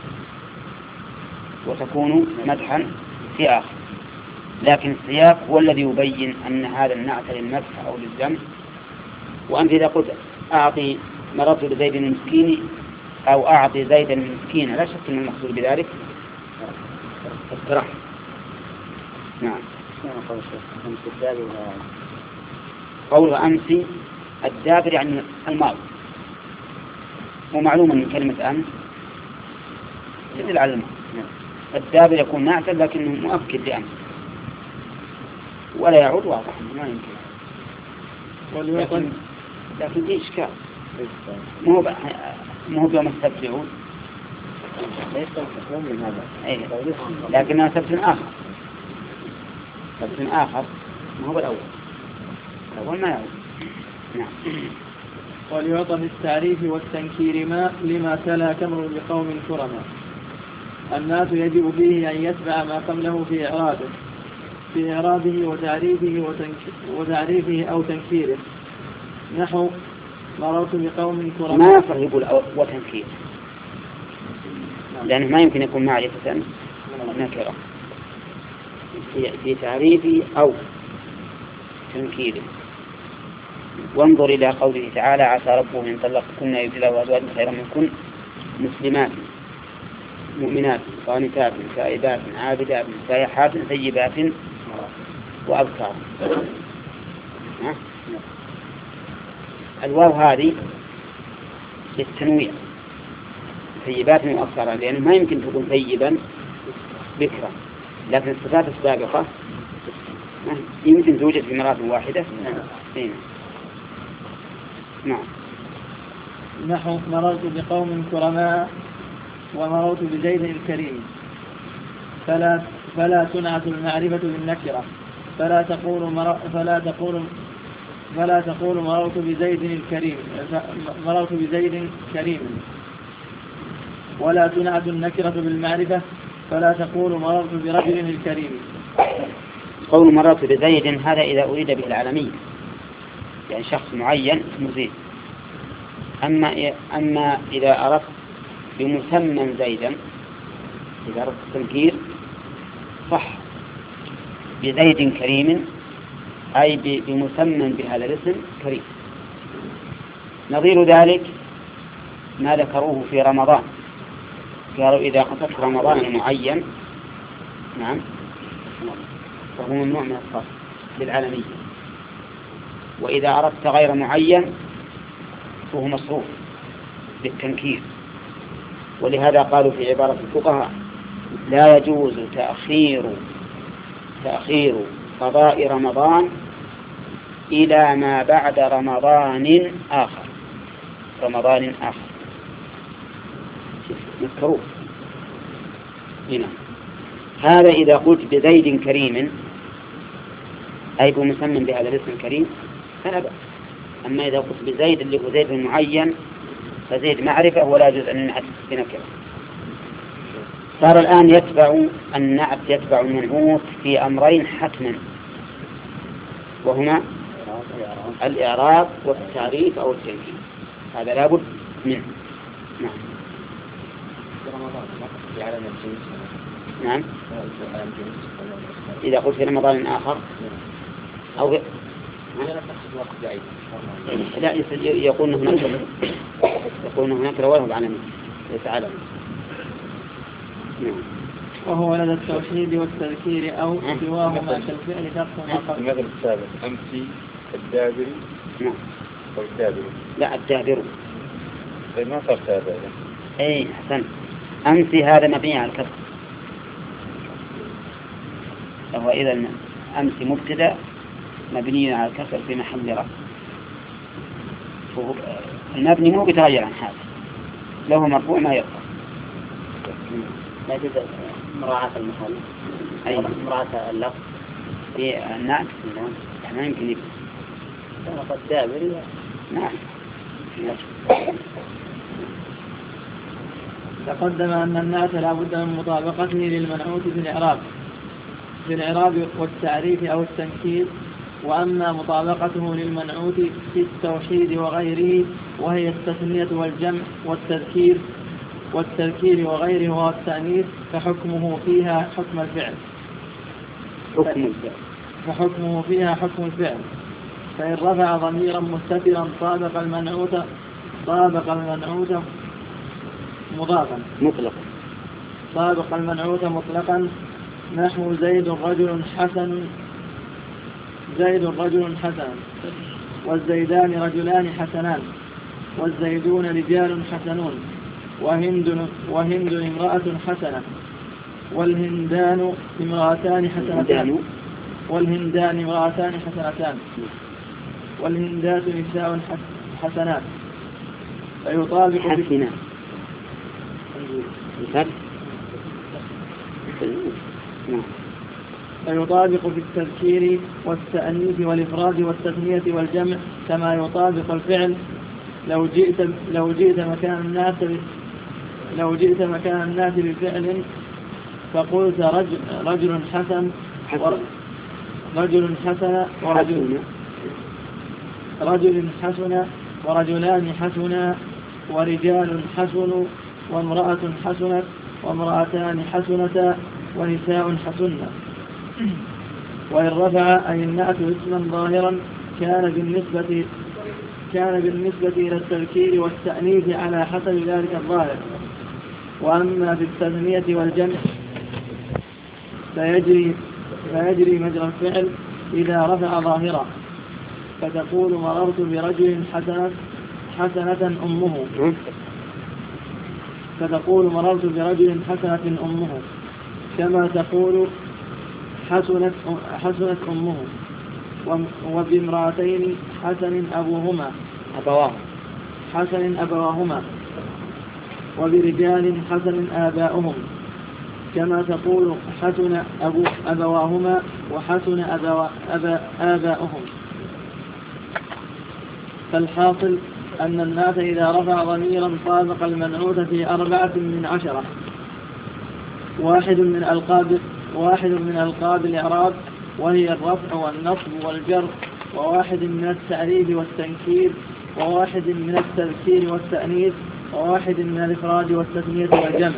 وتكون مدحا في آخر، لكن السياق هو الذي يبين أن هذا النعت للمدح أو للذم. وأنت إذا قلت أعطي مررت بزيد المسكين أو أعطي زيدا المسكين، لا شك أن المقصود بذلك الترحم. نعم. قول أمسي الدابر يعني الماضي، ومعلوم من كلمة أمس تدل على الماضي. الدابر يكون نعتا لكنه مؤكد لأمس، ولا يعود واضح ما يمكن. لكن دي إشكال، مو بيوم السبت يعود، لكنها سبت آخر ما هو الأول ما يعود. نعم. وليعطى في التعريف والتنكير ما لما تلا تمر بقوم كرما. الناس يجب فيه أن يتبع ما قبله في إعرابه وتعريفه أو تنكيره، نحو مررت بقوم كرما. ما يفرق يقول وتنكير، لأنه ما يمكن يكون معرفة نكرة في تعريفه أو تنكيره. وانظر إلى قوله تعالى عسى ربه إن طلقكن يبدله أزواجا خيرا منكن مسلمات مؤمنات قانتات تائبات عابدات سائحات ثيبات وأبكار. الواو هذه للتنويع، ثيبات وأبكار، لأنه ما يمكن تكون ثيبا بكرا، لكن الصفات السابقة يمكن توجد في مرات واحدة. نعم. نحو مررت بقوم كرماء ومررت بزيد الكريم. فلا تنعت المعرفة بالنكرة، فلا تقول مررت بزيد الكريم، مررت بزيد كريم. ولا تنعت النكرة بالمعرفة، فلا تقول مررت برجل الكريم. قول مررت بزيد هذا إذا أريد به العالمية، يعني شخص معين اسمه زيد. أما إذا أردت بمسمى زيدا، إذا أردت التنكير صح، بزيد كريم، أي بمسمى بهذا الاسم كريم. نظير ذلك ما ذكروه في رمضان، قالوا إذا قصدت رمضان معين نعم فهو ممنوع من الصرف للعالمية، وإذا أردت غير معين فهو مصروف بالتنكير. ولهذا قالوا في عبارة الفقهاء لا يجوز تأخير قضاء رمضان إلى ما بعد رمضان آخر. مكروه هنا. هذا إذا قلت بزيد كريم أي بمسمى بهذا الاسم الكريم فلا بأس. أما إذا قلت بزيد اللي هو زيد معين فزيد معرفة ولا يجوز أن نعت بنكرة. صار الآن النعت يتبع المنعوت في أمرين حتما، وهما الإعراب والتعريف أو التنكير، هذا لابد منه. نعم. إذا قلت في رمضان آخر أو لا يقول هناك رواه بعلمه ليس علم. وهو لدى التوحيد والتذكير أو سواهما كالفعل شخص المثل السابق أمسي الدابري. نعم. أو الدابري. لا الدابر. ما صار تابع. أي أحسن. أمسي هذا مبني على الكسر، فهو إذا أمسي مبتدأ مبني على الكسر في محل رفع. المبني مو بيتغير عن حاله، له مرفوع ما يرفع. لا يجوز مراعاة المحل أي مراعاة اللفظ في النعت ما يمكن يكون قد دابري. نعم. تقدم أن النعت لا بد من مطابقته للمنعوت في الإعراب والتعريف أو التنكير. وأما مطابقته للمنعوت في التوحيد وغيره وهي التثنية والجمع والتذكير وغيره والتأنيث فحكمه فيها حكم الفعل. فإن رفع ضميرا مستترا طابق المنعوت مضافا مطلقا نحو زيد رجل حسن والزيدان رجلان حسنان والزيدون رجال حسنون وهند امرأة حسنة والهندان امرأتان حسنتان والهندات نساء حسنات. فيطابق في التذكير والتأنيث والإفراد والتثنية والجمع كما يطابق الفعل. لو جئت مكان الناس بفعل فقلت رجل حسن ورجلان حسنا ورجال حسن وامرأة حسنت وامرأتان حسنتا ونساء حسنة. وإن رفع أي النعت اسما ظاهرا كان بالنسبة إلى التذكير والتأنيث على حسب ذلك الظاهر. وأما في التثنية والجمع فيجري مجرى الفعل إذا رفع ظاهرا، فتقول مررت برجل حسنة أمه كما تقول حسنت أمه. وبامرأتين حسن أبواهما وبرجال حسن آباؤهم كما تقول حسن أبواهما وحسن آباؤهم. فالحاصل أن الناس إذا رفع ضميرا طابق المنعوت في 4 من 10. واحد من ألقاب الإعراب وهي الرفع والنصب والجر، وواحد من التعريف والتنكير، وواحد من التذكير والتأنيث، وواحد من الإفراد والتثنية والجمع.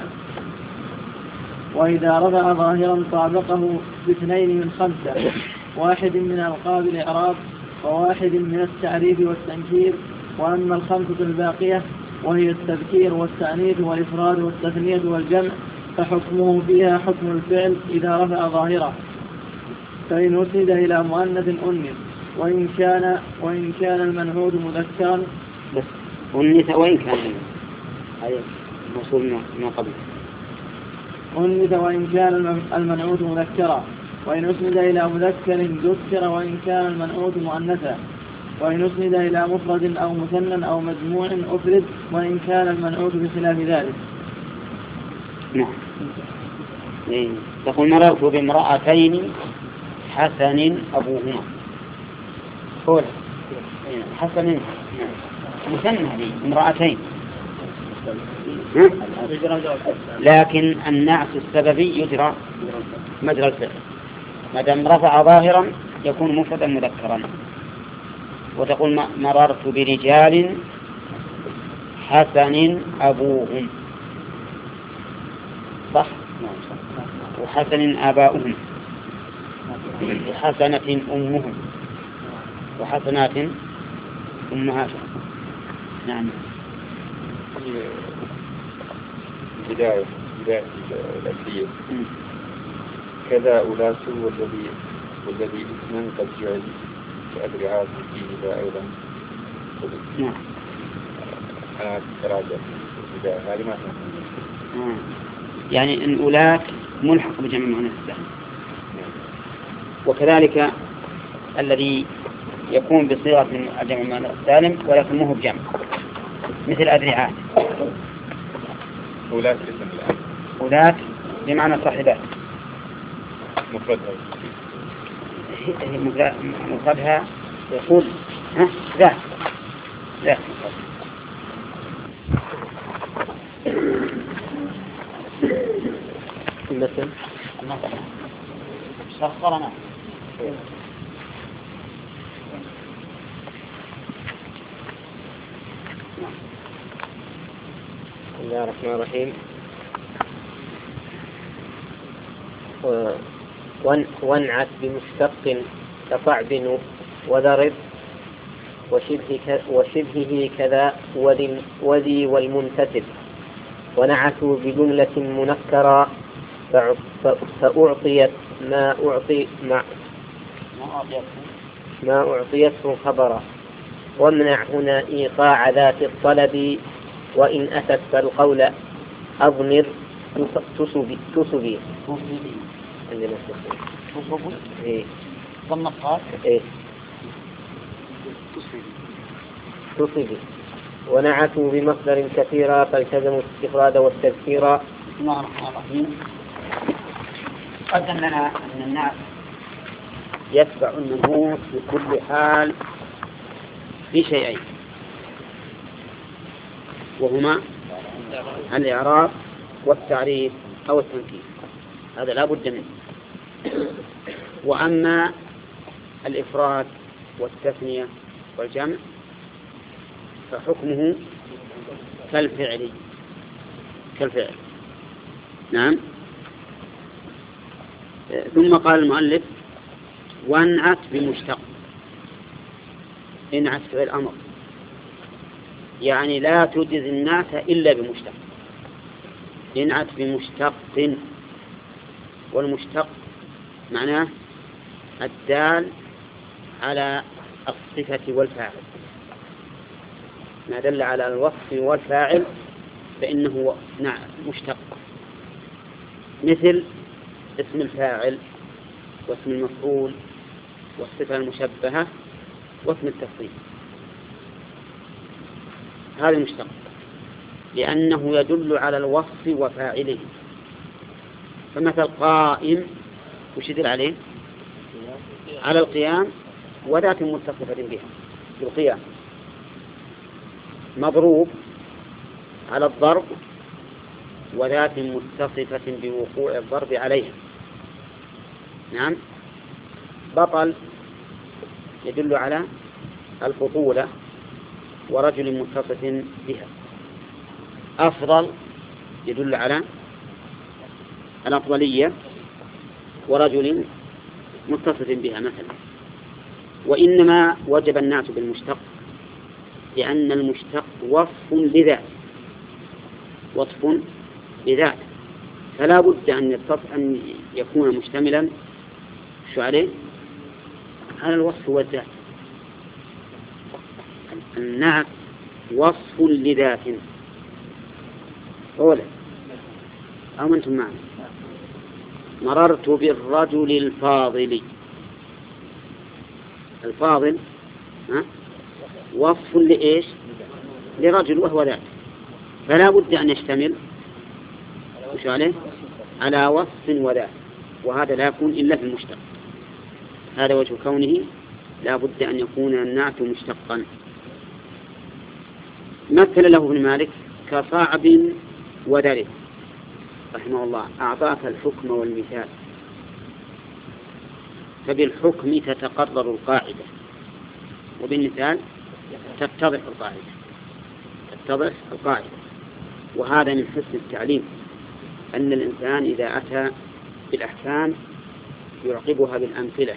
وإذا رفع ظاهرا طابقه باثنين من 5، واحد من ألقاب الإعراب، وواحد من التعريف والتنكير. وأما 5 الباقية وهي التذكير والتأنيث والإفراد والتثنية والجمع فحكمه فيها حكم الفعل إذا رفع ظاهرة، فإن أسند إلى مؤنث أنث، وإن كان المنعوت مذكرا بس أنث وإن كان هذا موصول من قبل أنث وإن كان المنعوت مذكرا، وإن أسند إلى مذكر ذكر وإن كان المنعوت مؤنثا، وإن أسند إلى مفرد أو مثنى أو مجموع أفرد وإن كان المنعوت بخلاف ذلك. نعم. تقول مررت بامرأتين حسن أبوهما. قول حسن مثنى لي امرأتين، لكن النعت السببي يجرى مجرى الفعل، ما دام رفع ظاهرا يكون مفردا مذكرا. وتقول مررت برجال حسن أبوهم، صح؟ وحسن آباؤهم، وحسنة أمهم، وحسنات أمهاتهم. نعم. بداية الأكلية كذا أولاس والذي اسما قد جعل كأدري عاد فيه ذا أيضا. نعم. أنا أراجع البداية هذه ما تنفع. يعني إن أولاك ملحق بجمع المؤنث السالم. وكذلك الذي يكون بصيغة جمع المؤنث السالم ولكن مو بجمع، مثل أدرعات. أولاك اسم الآن. أولاك بمعنى صاحبات. مفردها يقول ذات مثل سخرنا. بسم الله الرحمن الرحيم. وانعت بمشتق كصعب وضرب وشبهه كذا وذي والمنتسب، ونعتوا بجملة منكرة فأعطيت ما أعطيته خبرا. وامنع هنا إيقاع ذات الطلب، وإن أتت فالقول أضمر تصبي عندنا ضم الصاد تصبي. ونعتوا بمصدر كثيرا فالتزموا الاستفراد والتذكير. بسم الله الرحمن الرحيم. قدم لنا أن النعت يتبع النموذج في كل حال بشيئين، وهما الإعراب والتعريف أو التنكير، هذا لا بد منه. وأما الإفراد والتثنية والجمع فحكمه كالفعل. نعم. ثم قال المؤلف وانعت بمشتق. انعت في الأمر، يعني لا تجز النعت إلا بمشتق. انعت بمشتق، والمشتق معناه الدال على الصفة والفاعل، ما دل على الوصف والفاعل فإنه مشتق، مثل اسم الفاعل واسم المفعول والصفة المشبهة واسم التفضيل. هذا مشتق لأنه يدل على الوصف وفاعله. فمثل قائم وش يدل عليه؟ على القيام وذات متصفة بها بالقيام. مضروب على الضرب وذات متصفة بوقوع الضرب عليها. نعم. بطل يدل على البطولة ورجل متصف بها. أفضل يدل على الأفضلية ورجل متصف بها مثلا. وإنما وجب النعت بالمشتق لأن المشتق وصف لذات، وصف لذات، فلا بد أن يكون مشتملا شو عليه على الوصف والذات. النعت وصف لذات أولا. أو أنتم معنا؟ مررت بالرجل الفاضل. الفاضل وصف لإيش؟ لرجل وهو ذات، فلا بد أن يشتمل وش عليه على وصف وذات، وهذا لا يكون إلا في المشتق. هذا وجه كونه لا بد أن يكون النعت مشتقا. مثل له ابن مالك كصعب ودرب رحمه الله، أعطاك الحكم والمثال، فبالحكم تتقرر القاعدة وبالمثال تتضح القاعدة. وهذا من حسن التعليم، أن الإنسان إذا أتى بالأحكام يعقبها بالأمثلة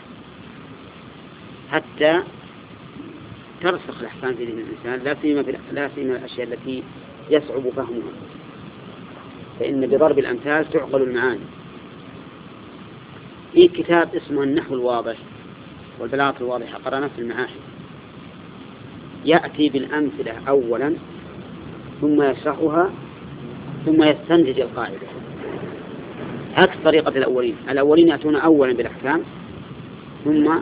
حتى ترسخ الأحكام في ذهن الإنسان، لا سيما الأشياء التي يصعب فهمها، فإن بضرب الأمثال تعقل المعاني. في كتاب اسمه النحو الواضح والبلاغة الواضحة قرأناه في المعاهد، يأتي بالأمثلة أولا ثم يشرحها ثم يستنتج القاعدة، عكس طريقة الأولين يأتون أولا بالأحكام ثم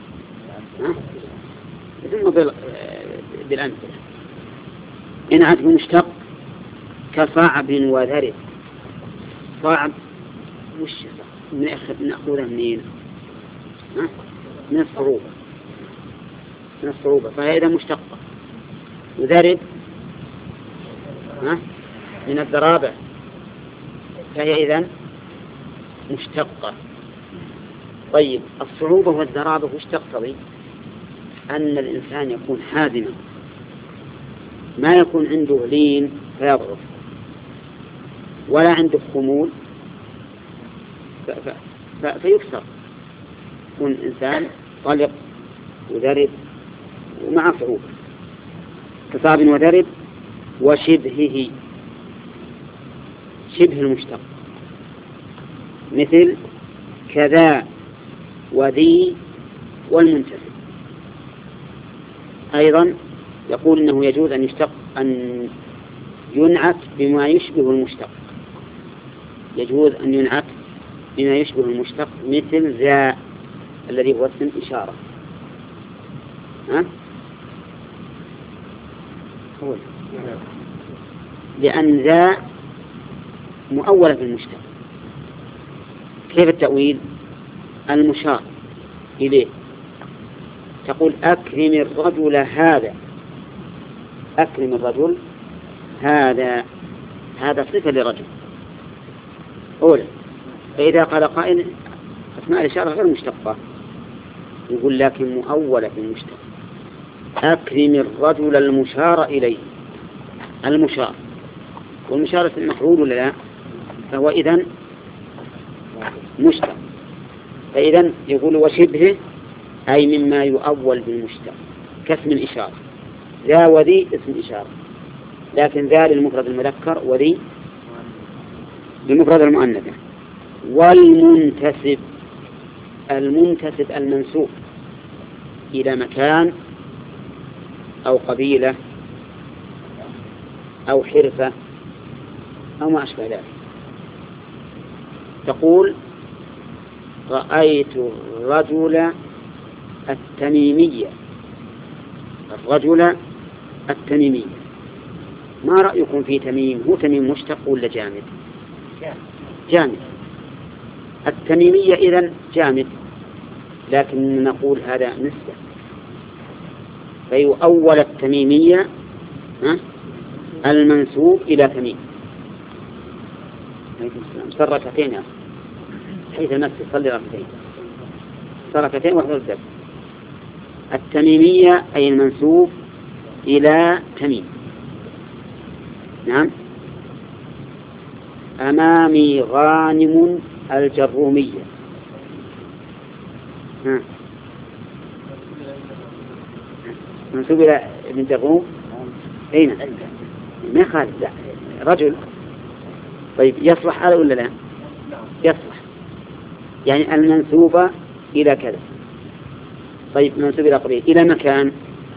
بالأمثلة. إن عاد مشتق كصعب وذرب. صعب وش نأخذها منين؟ من الصعوبة، فهي إذا مشتقة. وذرب من الذرابة، فهي إذن مشتقة. طيب الصعوبة والذرابة وش تقتضي؟ أن الإنسان يكون حازما، ما يكون عنده لين فيضعف، ولا عنده خمول فيكسر. يكون إنسان طلق وذرب ومع صعوبة. كصعب وذرب وشبهه، شبه المشتق، مثل كذا وذي والمنتفع. أيضا يقول إنه يجوز أن يشتق أن ينعت بما يشبه المشتق، يجوز أن ينعت بما يشبه المشتق، مثل ذا الذي هو اسم إشارة. لأن ذا مؤولة في المشتق. كيف التأويل؟ المشار إليه، تقول أكرم الرجل هذا، أكرم الرجل هذا صفة لرجل أولا. فإذا قال قائل أسماء الإشارة غير مشتقة، يقول لكن مؤولة في المشتق. أكرم الرجل المشار إليه، المشار والمشار اسم مفعول ولا لا؟ فهو إذن مشتق. فإذن يقول وشبهه أي مما يؤول بالمشتق كاسم الإشارة. ذا وذي اسم إشارة، لكن ذا للمفرد المذكر وذي للمفرد المؤنث. والمنتسب، المنتسب المنسوب إلى مكان أو قبيلة أو حرفة أو ما أشبه ذلك. تقول رأيت الرجل التميمية، الرجل التميمية. ما رأيكم في تميم؟ هو تميم مشتق ولا جامد؟ جامد. التميمية إذن جامد، لكن نقول هذا نسبة، فيؤول التميمية المنسوب إلى تميم. صار ركعتين حيث المسجد صلي ركعتين. السركتين وحضور الدب. التميمية أي المنسوب إلى تميم. نعم. أمامي غانم الجرومية. منسوب إلى ابن جروم. أين؟ ما خالد، لا رجل. طيب يصلح هذا ولا لا؟ يصلح، يعني المنسوب إلى كذا. طيب منسوب إلى قرية، إلى مكان،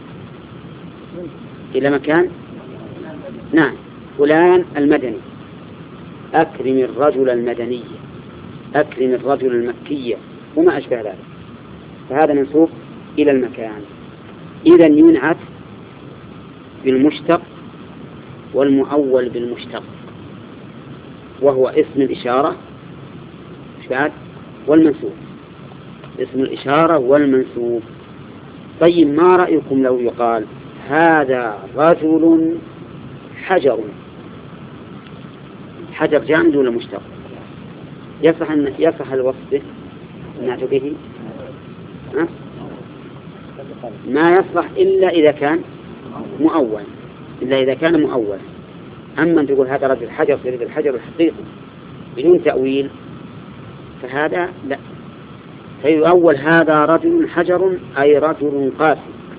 إلى مكان. نعم، فلان المدني، أكرم الرجل المدني، أكرم الرجل المكي وما أشبه ذلك، فهذا منسوب إلى المكان. إذا ينعت بالمشتق والمؤول بالمشتق، وهو اسم الإشارة والمنسوب، اسم الإشارة والمنسوب. طيب ما رأيكم لو يقال هذا رجل حجر؟ حجر جامد ولا مشتق؟ يصح الوصف به نعت به؟ ما يصلح إلا إذا كان مؤول، إلا إذا كان مؤول. أما أن تقول هذا رجل حجر يريد الحجر الحقيقي بدون تأويل فهذا لا، فيؤول هذا رجل حجر أي رجل قاسي.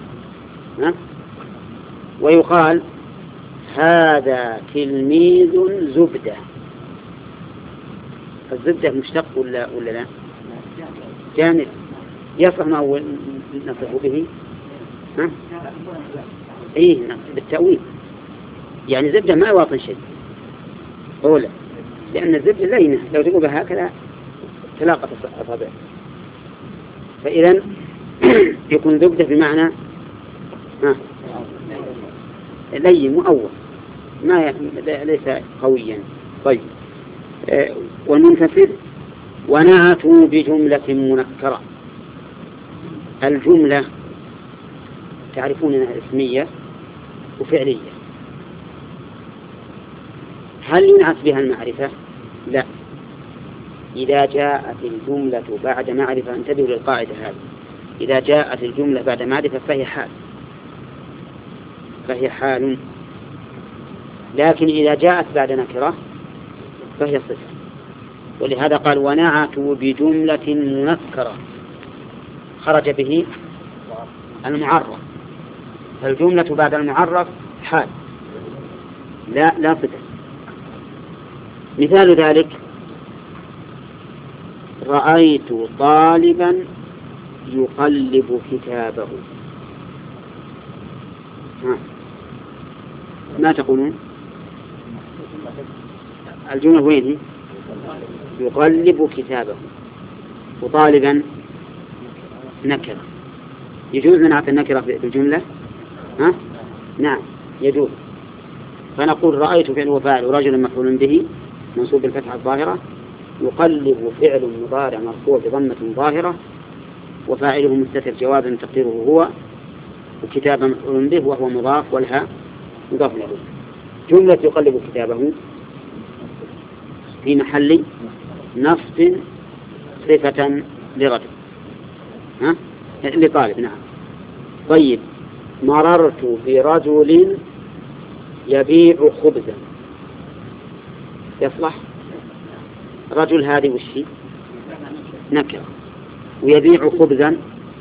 ويقال هذا تلميذ زبدة. الزبدة مشتق ولا لا؟ جانب. يصح مؤول نصف به؟ إيه بالتأويل، يعني زبدة ما يواطن شيء أولا، لأن الزبدة لينة لو تقول هكذا تلاقت أصابع، فإذا يكون زبدة بمعنى لين مؤول ما ليس قويا. طيب والمنفصل ونعتوا بجملة منكرة. الجملة تعرفون أنها اسمية وفعلية. هل ينعت بها المعرفة؟ لا. إذا جاءت الجملة بعد معرفة، انتبهوا للقاعدة هذه، إذا جاءت الجملة بعد معرفة فهي حال، لكن إذا جاءت بعد نكرة فهي صفة. ولهذا قال ونعتوا بجملة منكرة خرج به المعرف، فالجملة بعد المعرف حال لا صفة. مثال ذلك رأيت طالبا يقلب كتابه. ما تقولون؟ الجملة وين؟ يقلب كتابه، وطالبا نكرة. يجوز أن نعطي النكرة بالجملة؟ نعم يجوز. فنقول رأيت فعل وفاعل ورجل مفعول به منصوب بالفتحة الظاهرة، يقلب فعل مضارع مرفوع بضمة ظاهرة وفاعله مستتر جوازا تقديره هو، وكتابا مفعول به وهو مضاف والهاء مضاف له. جملة يقلب كتابه في محل نصب صفة لرجل لطالب. نعم. طيب مررت برجل يبيع خبزا، يصلح؟ رجل هذه وشي نكرة، ويبيع خبزا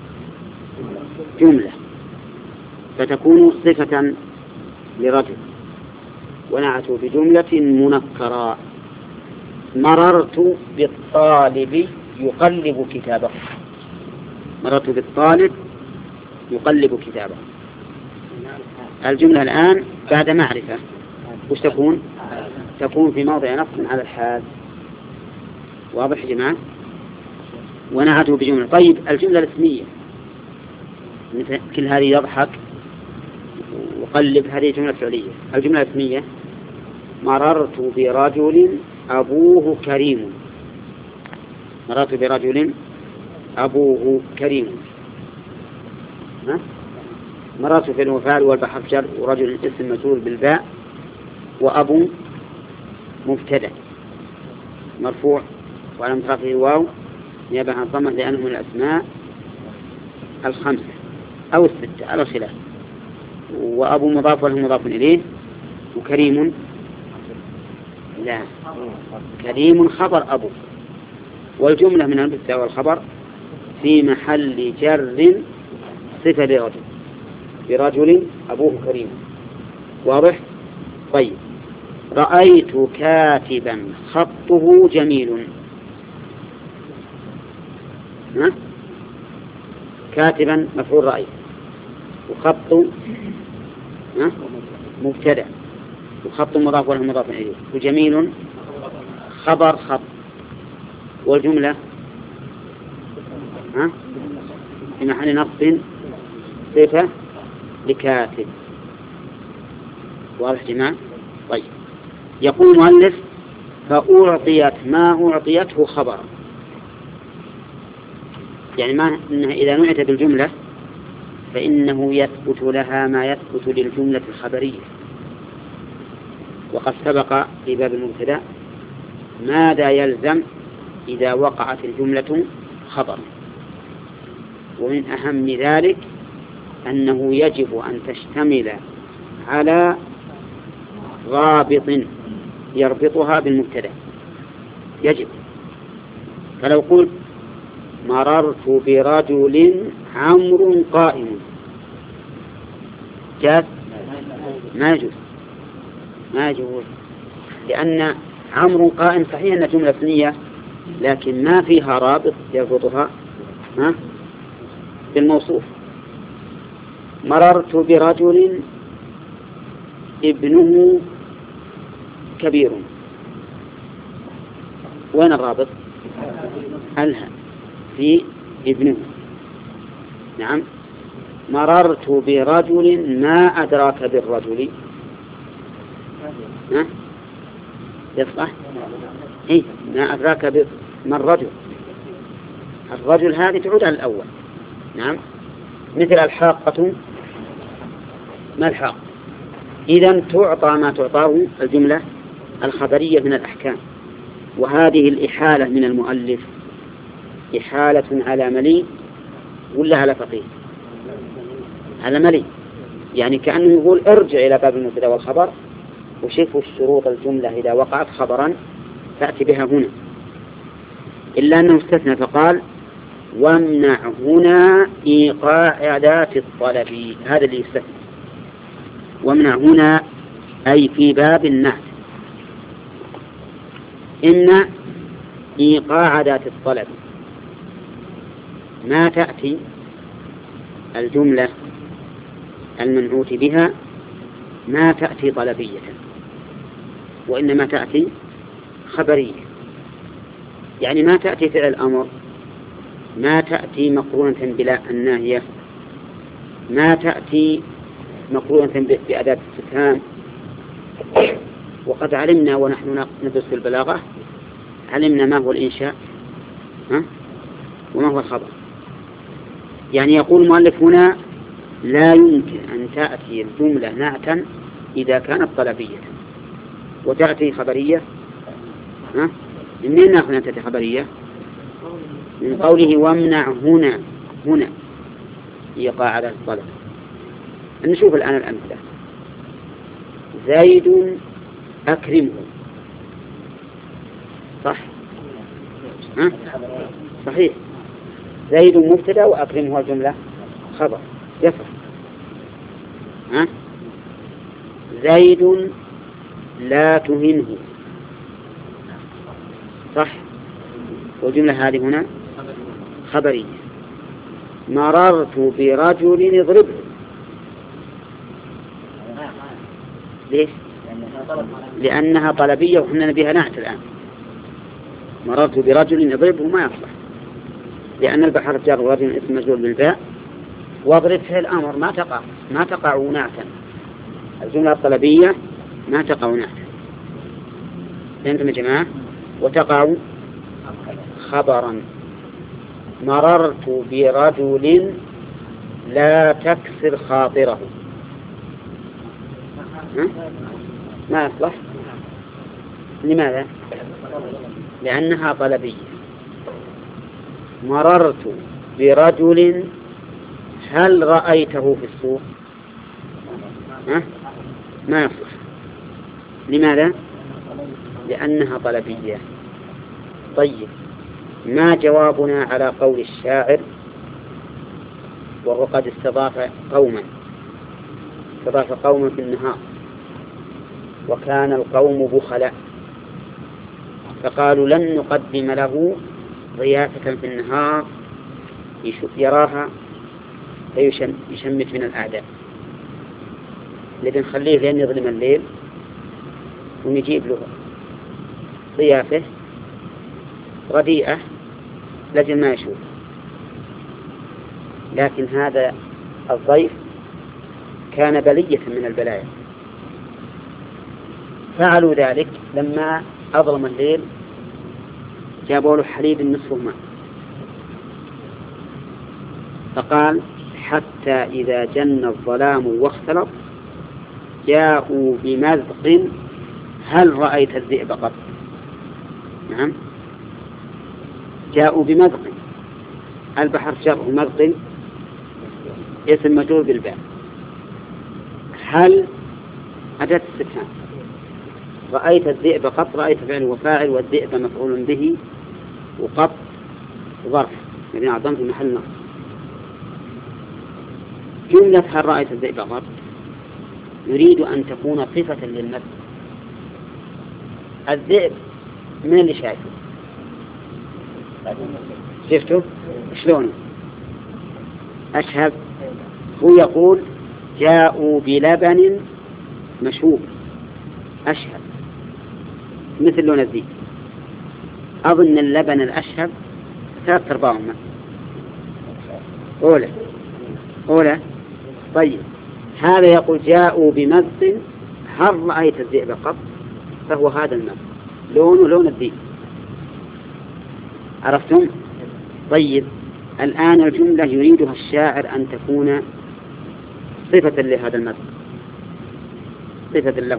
جملة فتكون صفة لرجل ونعت بجملة منكرة. مررت بالطالب يقلب كتابه، مررت بالطالب يقلب كتابه. الجملة الآن بعد معرفة وش تكون؟ تكون في موضع نصب على الحال. واضح يا جماعة؟ ونعته بجملة. طيب الجملة الاسمية كل هذه يضحك وقلب، هذه جملة فعلية. الجملة الاسمية مررت برجل أبوه كريم، مررت برجل أبوه كريم. مررت في الوفاء والبحر جر ورجل اسم مجرور بالباء وأبو مبتدأ مرفوع وعلى رفعه الواو نيابة عن ضمة لأنه من الأسماء الخمسة أو الستة على الخلاف، وأبو مضاف وله مضاف إليه، وكريم لا، كريم خبر أبو، والجملة من المبتدأ والخبر في محل جر صفة لرجل، برجل أبوه كريم. واضح؟ طيب، رأيت كاتبا خطه جميل. كاتبا مفعول رأيت، وخط مبتدأ، وخط مضاف وله مضاف إليه، وجميل خبر خط، والجملة في محل نصب صفة لكاتب. واضح جماعة؟ طيب، يقول المؤلف فأعطيت ما أعطيته خبرا، يعني ما إنها إذا نعت بالجملة فإنه يثبت لها ما يثبت للجملة الخبرية. وقد سبق في باب المبتدأ ماذا يلزم إذا وقعت الجملة خبر، ومن أهم ذلك أنه يجب أن تشتمل على رابط يربطها بالمبتدأ، يجب. فلو قلت مررت برجل عمرو قائم، جاز؟ ما يجوز، ما يجوز، لأن عمرو قائم صحيح أنها جملة اسمية لكن ما فيها رابط يربطها بالموصوف. مررت برجل ابنه كبير، وين الرابط؟ ألها في ابنه. نعم. مررت برجل ما أدراك بالرجل، يصح؟ إيه، ما أدراك ما الرجل، الرجل هذه تعود على الأول. نعم. مثل الحاقة، ما الحاق؟ إذن تعطى ما تعطاه الجملة الخبرية من الأحكام. وهذه الإحالة من المؤلف إحالة على مليء ولا على فقيه؟ على مليء، يعني كأنه يقول ارجع إلى باب المبتدأ والخبر وشوفوا الشروط الجملة إذا وقعت خبرا تأتي بها هنا، إلا أنه استثنى فقال وامنع هنا إيقاع أداة الطلب. هذا اللي يستثنى، وامنع هنا أي في باب النعت، إن إيقاع أداة الطلب ما تأتي الجملة المنعوت بها ما تأتي طلبية، وإنما تأتي خبرية. يعني ما تأتي فعل الأمر، ما تأتي مقرونة بلا الناهية، ما تأتي مقرونة بأداة استفهام. وقد علمنا ونحن ندرس في البلاغة علمنا ما هو الإنشاء وما هو الخبر. يعني يقول المؤلف هنا لا يمكن أن تأتي الجملة نعتا إذا كانت طلبية وتأتي خبرية. منين نأخذ أن تأتي خبرية؟ من قوله وامنع هنا إيقاع على الطلب. نشوف الآن الأمثلة. زيد أكرمه، صح؟ صحيح، زيد مبتدأ وأكرمه الجملة خبر، يصح. زيد لا تهنه، صح، والجملة هذه هنا خبرية. مررت برجل يضربه، ليش؟ لأنها طلبية وحنا نبيها نعت الآن. مررت برجل يضربه ما يصلح، لأن البحر جار ورجل اسم مجرور بالباء، واضرب فعل الأمر ما تقع نعتا. الجملة الطلبية ما تقع نعتا، فهمتم يا جماعة؟ وتقع خبرا. مررت برجل لا تكسر خاطره، ما يصلح. لماذا؟ لأنها طلبية. مررت برجل هل رأيته في السوق؟ ما يصلح. لماذا؟ لأنها طلبية. طيب، ما جوابنا على قول الشاعر وهو قد استضاف قوما في النهار وكان القوم بخلاء، فقالوا لن نقدم له ضيافة في النهار يراها فيشمت من الأعداء، لكن نخليه لين يظلم الليل ونجيب له ضيافة رديئة لجل ما يشوف. لكن هذا الضيف كان بلية من البلايا، فعلوا ذلك لما أظلم الليل، جابوا له حليب نصفه ماء، فقال حتى إذا جن الظلام واختلط جاءوا بمذق هل رأيت الذئب قط؟ نعم، جاءوا بمذق، البحر شره مذق اسم مجرور بالباء، هل أتت استفهام، رأيت الذئب قط، رأيت فعل وفاعل والذئب مفعول به وقط ظرف يعني أعظم في محل نصب. جملة هل رأيت الذئب قط يريد أن تكون صفة للمذق. الذئب من اللي شايفه؟ شفته شلونه؟ أشهب. هو يقول جاءوا بلبن مشوب أشهب مثل لون الذئب. أظن اللبن الأشهب 3/4 ماء. أولى. طيب، هذا يقول جاءوا بمذق هل رأيت الذئب قط؟ فهو هذا المذق لونه لون الذئب. عرفتم؟ طيب، الآن الجملة يريدها الشاعر أن تكون صفة لهذا المذق، صفة له،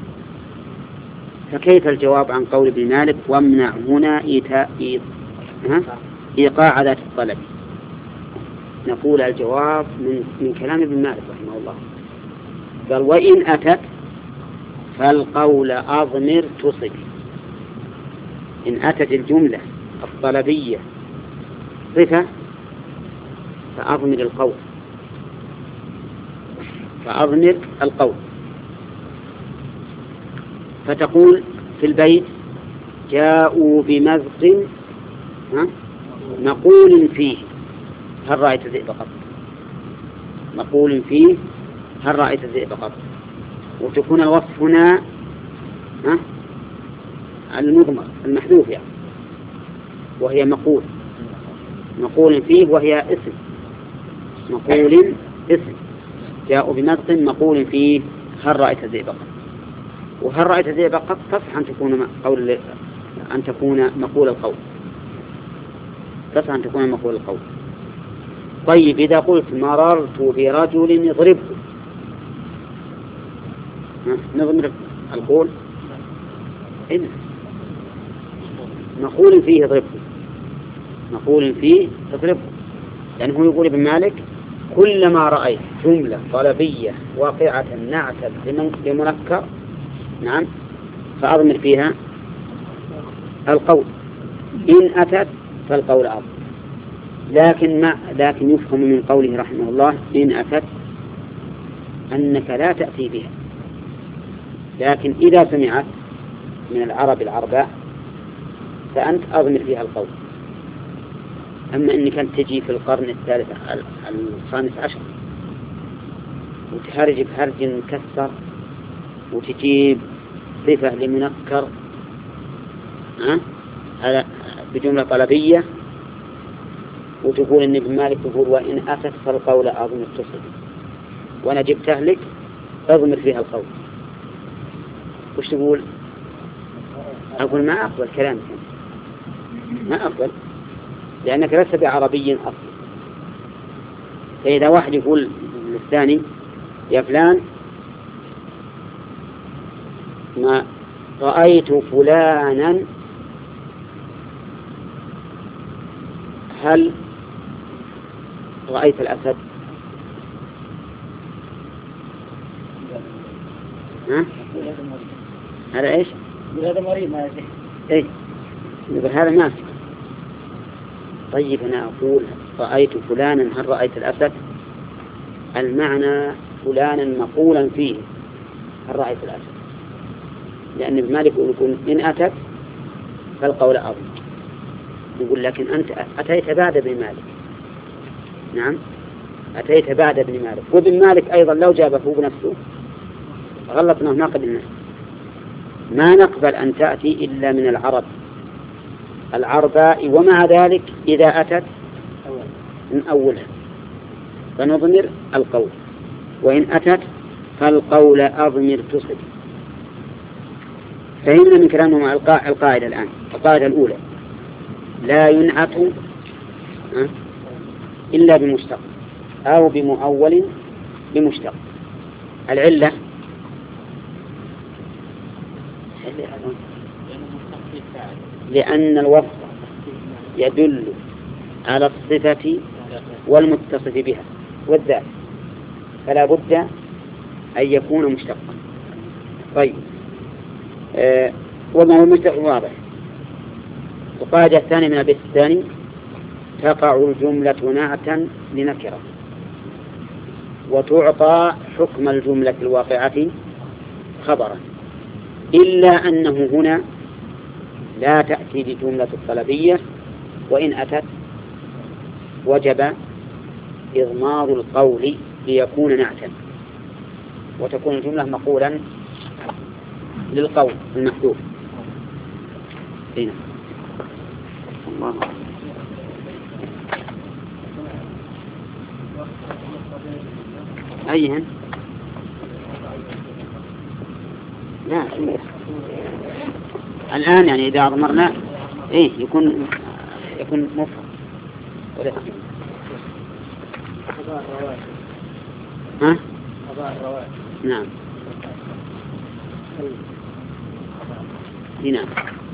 فكيف الجواب عن قول ابن مالك وامنع هنا إيقاع ذات الطلب؟ نقول الجواب من كلام ابن مالك رحمه الله، قال وإن أتت فالقول أضمر تصل. إن أتت الجملة الطلبية صفة فأضمر القول، فتقول في البيت جاءوا بمذق مقول فيه هل رأيت الذئب قط؟ مقول فيه هل رأيت الذئب قط؟ وتكون الوصف هنا المضمر المحذوف يعني، وهي مقول فيه وهي اسم مقول اسم. جاءوا بمذق مقول فيه هل رأيت الذئب قط؟ وهل رأيت الذئب قط تصح أن تكون مقول القول، تصح أن تكون مقول القول. طيب، إذا قلت مررت برجل يضربه نضمر القول إن مقول فيه يضربه، مقول فيه تضربه، لأنه يقول ابن مالك كلما رأيت جملة طلبية واقعة نعتت لمنكر نعم فأضمر فيها القول، إن أتت فالقول أضمر. لكن يفهم من قوله رحمه الله إن أتت أنك لا تأتي بها، لكن إذا سمعت من العرب العرباء فأنت أضمر فيها القول. أما أنك أنت تجي في القرن الخامس عشر وتهرج بهرج مكسر وتجيب صفة لمنكر بجملة طلبية وتقول إن ابن مالك يقول وإن أتت فالقول أضمر تصل، وأنا جبته لك أضمر فيها القول، وش تقول؟ أقول ما أقبل كلامك، ما أقبل، لأنك لست بعربي أصلا. فإذا واحد يقول للثاني يا فلان ما رأيت فلانا هل رأيت الأسد؟ ها؟ هذا إيش؟ هذا مريض ما يصح. إيه يقول هذا ما يصح. طيب أنا أقول رأيت فلانا، هل رأيت الأسد؟ المعنى فلانا مقولا فيه هل رأيت الأسد، لأن ابن مالك يقول إن أتت فالقول أظن. يقول لكن أنت أتيت بعد ابن مالك. نعم أتيت بعد ابن مالك، وابن مالك أيضا لو جابه بنفسه غلطنا ما قبلنا. ما نقبل أن تأتي إلا من العرباء، ومع ذلك إذا أتت من أولها فنضمر القول، وإن أتت فالقول أضمر تصب. فهمنا من كلامهم القاعدة الآن. القاعدة الأولى لا ينعت إلا بمشتق أو بمؤول بمشتق. العلة لأن الوصف يدل على الصفة والمتصف بها والذات، فلا بد أن يكون مشتقا. طيب وما هو مشتق واضح. القاعدة الثانية من البيت الثاني تقع الجملة نعتا لنكرة وتعطى حكم الجملة الواقعة خبرا، إلا أنه هنا لا تأتي بجملة الطلبية، وإن أتت وجب إضمار القول ليكون نعتا وتكون الجملة مقولا للقول المحذوف. هنا الله أيهن لا الآن يعني إذا أضمرنا إيه يكون مفرد ولا ها؟ نعم نعم.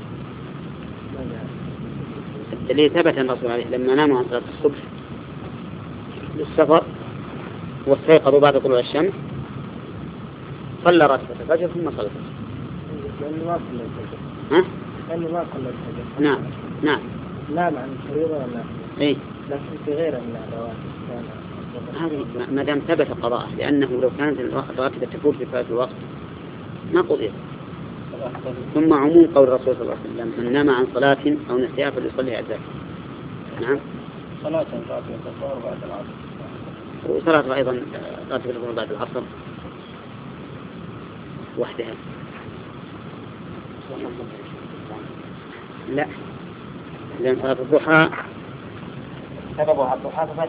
اللي ثبت الرسول عليه لما ناموا عن صلاة الصبح للسفر واستيقظوا بعد طلوع الشمس صلى ركعة الفجر ثم صلى ها؟ نعم نعم نعم عن الفريضة ولا إيه، لكن في غيره من الرواتب هذه ما دام ثبت قضاءه، لأنه لو كانت الراتبة تفوت في فات الوقت ما قضيت. ثم عموم قول الرسول صلى الله عليه وسلم من نام عن صلاة أو نسيها فليصلي أداء. نعم صلاة راتبة الظهر بعد العصر، وصلاة أيضا راتبة الظهر بعد العصر وحدها. لا لأن صلاة الضحى سببها الضحى ففات.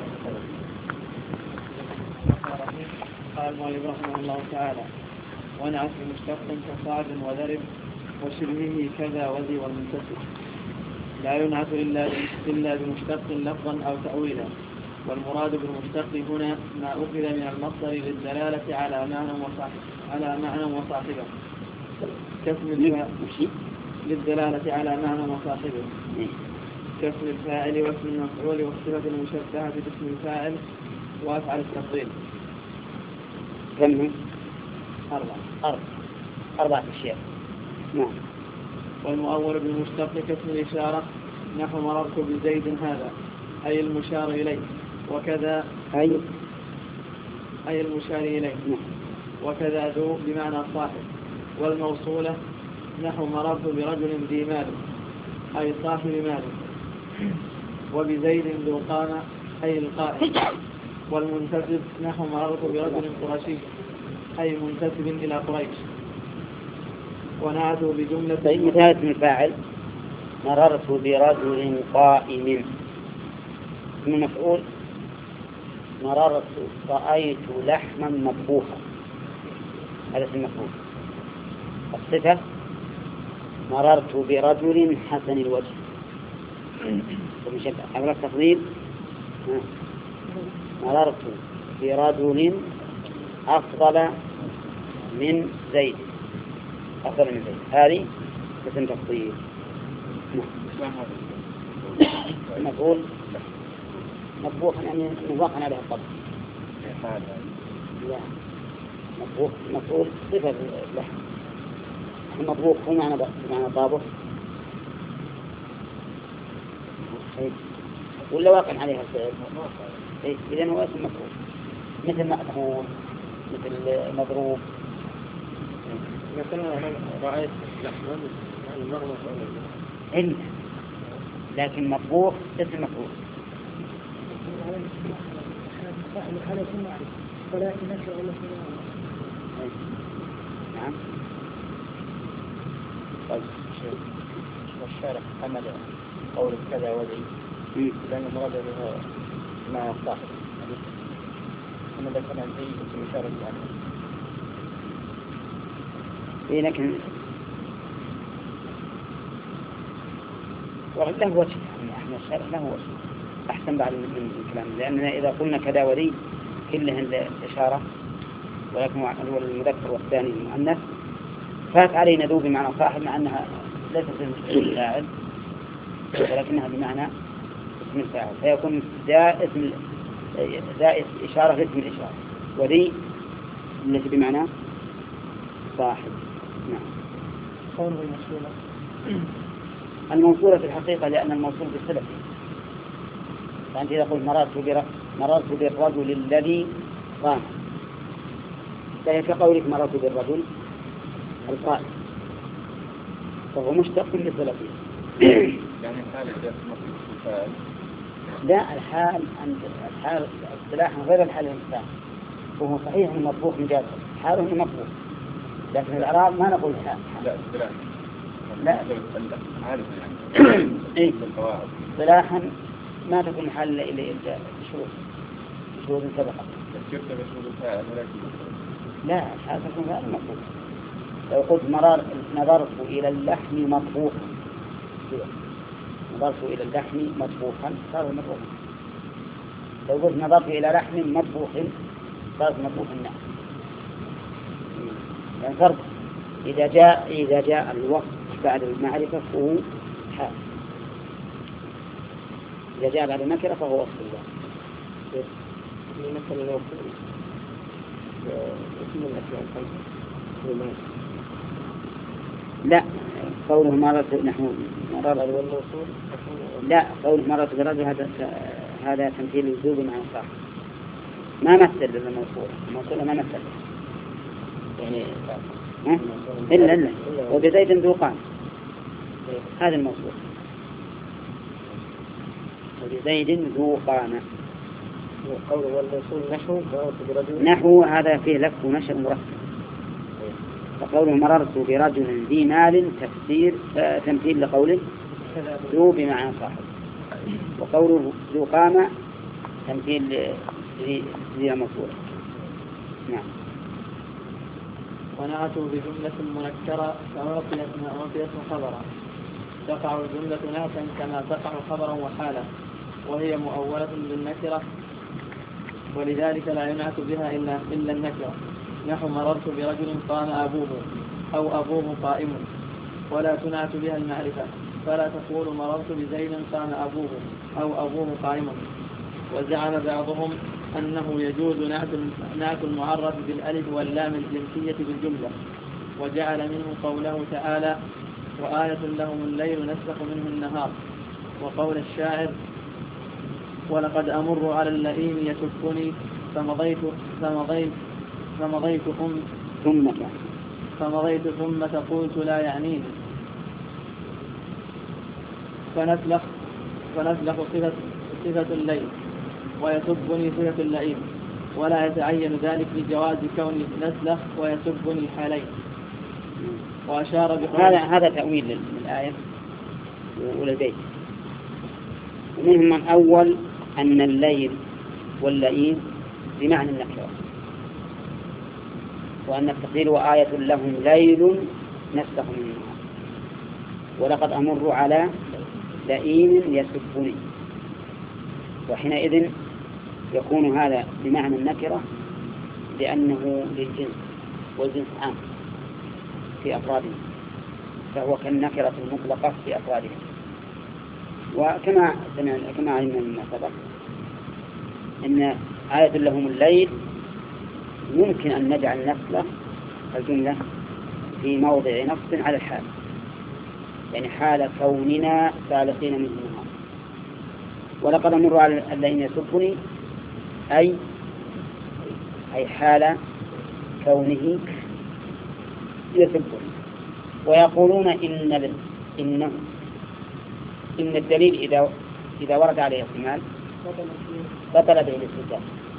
قال المؤلف رحمه الله تعالى: ونعت بمشتق كصاعد وذرب وشبهه كذا وذي والمنتسب. لا ينعت إلا بمشتق لفظا أو تأويلا، والمراد بالمشتق هنا ما أخذ من المصدر للدلالة على معنى وصاحبه للدلالة على معنى وصاحبه كاسم الفاعل واسم المفعول والصفة المشبهة باسم الفاعل وأفعل التفضيل. كم؟ 4 أشياء. نعم. والمؤول بالمشتق كاسم الإشارة نحو مررت بزيد هذا أي المشار إليه، وكذا أي المشار إليه، وكذا ذو بمعنى صاحب. والموصولة نحو مررت برجل ذي مال أي صاحب مال، وبزيد ذو قامة أي القائم. والمنتسب نحو مررت برجل قرشي أي منتسب إلى قريش. ونعته بجملة مثال الفاعل مررت برجل قائم. اسم المفعول مررت رأيت لحما مطبوخا، هذا اسم المفعول. الصفة مررت برجل حسن الوجه. أولا التفضيل مررت برجل أفضل من زيد. هذه اسم تفضيل. مفعول مطبوخا يعني نضاقا عليه الطبخ. لا مطبوخ صفة اللحم. المطبوخ هو معنى طابخ ولا واقع عليها الفعل؟ إذن هو اسم مطبوخ، مثل مأكول، مثل مضروب. مثلا رأيت لحما المغمس إلا لكن مطبوخ اسم مطبوخ. نعم. طيب الشارع حمل قول كذا وذي لأن المراد به مع الصاحب أنا ذكرنا ذي في إشارة يعني لكن له وجه يعني الشارع له وجه أحسن بعد من الكلام، لأننا إذا قلنا كذا وذي كلهن الإشارة ولكن هو المذكر والثاني المؤنث فات علينا ذو بمعنى صاحب مع أنها ليست اسم الفاعل ولكنها بمعنى اسم الفاعل، فيكون ذا إشارة لاسم الإشارة وذي التي بمعنى صاحب. نعم. قوله الموصولة الموصولة في الحقيقة لأن الموصول بالصلة، فأنت إذا قلت مررت بالرجل الذي قام فهي كقولك مررت بالرجل القائم فهو مشتق لصلته. يعني حالة الفاعل لا الحال اصطلاحا غير الحال الإنسان، وهو صحيح أنه مطبوخ مجازا حاله أنه مطبوخ، لكن الإعراب ما نقول حال. لا اصطلاحا لا عارف يعني إيه اصطلاحا ما تكون حال إلا شروط سبقت. ذكرت بشروط الفاعل ولكن لا الحال تكون غير مطبوخ. لو قلت نظرت إلى اللحم مطبوخا نظرت إلى اللحم مطبوخا صار مطبوخا. لو قلت نظرت إلى لحم مطبوخ صار مطبوخ الناس. يعني فرق إذا جاء الوصف بعد المعرفة فهو حال، إذا جاء بعد النكرة فهو وصف الله. مثل الوصول اسم الأشياء الخمسة لا قوله مرة نحو مرة والوصول لا قوله مرة بالرجل هذا تمثيل الوجوب مع الصاحب ما مثل الموصولة ما مثل يعني إلا وبزيد ذو قام هذا الموصول وبزيد ذو قام. قوله والوصول نحو هذا فيه لف ونشر مركب، فقوله مررت برجل ذي مال تمثيل لقوله ذو بمعنى صاحب، وقوله ذو قام تمثيل ذي موصولة. نعم. ونعتوا بجملة منكرة كما في اسم خبرا تقع الجملة نعتا كما تقع خبرا وحالا وهي مؤولة بالنكرة ولذلك لا ينعت بها إلا النكرة. نحو مررت برجل قام أبوه أو أبوه قائم، ولا تنعت بها المعرفة، فلا تقول مررت بزيد قام أبوه أو أبوه قائم. وزعم بعضهم أنه يجوز نعت المعرف بالألف واللام الجنسية بالجملة، وجعل منه قوله تعالى وآية لهم الليل نسلخ منه النهار، وقول الشاعر ولقد أمر على اللئيم يسفني فمضيت ثم قلت لا يعنيني. فنسلخ صفة الليل ويسبني صفة اللئيم، ولا يتعين ذلك لجواز كون نسلخ ويسبني حالين. وأشار هذا تأويل للآية ولديه، ومنهم من أول أن الليل واللئيم بمعنى النكرة، وأن التقدير وآية لهم ليل نسلخ من النهار، ولقد أمر على لئيم يسبني، وحينئذ يكون هذا بمعنى النكرة لأنه للجنس والجنس عام في أفراده، فهو كالنكرة المطلقة في أفراده. وكما علمنا مما سبق أن آية لهم الليل ممكن أن نجعل نفسه الجملة في موضع نصب على الحال، يعني حال كوننا سالقين منه النهار. ولقد مر على الذين يسبني أي حال كونه يسبني. ويقولون إن الدليل إذا ورد عليه احتمال بطل به الاستدلال.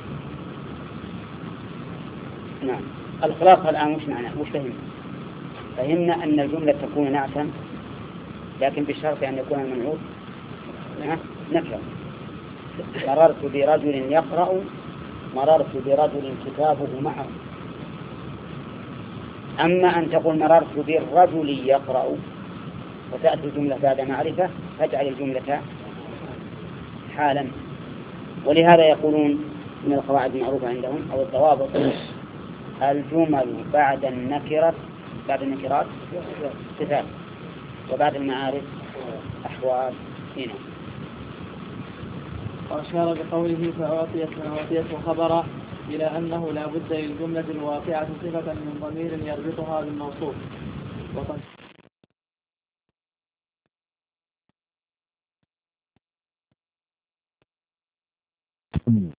نعم. الخلاصة الآن وش معنى؟ وش فهمنا أن الجملة تكون نعتا، لكن بشرط أن يكون المنعوت نكرة. مررت برجل يقرأ، مررت برجل كتابه معه. أما أن تقول مررت بالرجل يقرأ وتأتي الجملة بعد معرفة فاجعل الجملة حالا. ولهذا يقولون من القواعد المعروفة عندهم أو الضوابط: الجمل بعد النكرات صفات، وبعد المعارف أحوال. هنا وأشار بقوله فأعطيته خبرا إلى أنه لا بد للجملة الواقعة صفة من ضمير يربطها بالموصوف. وقد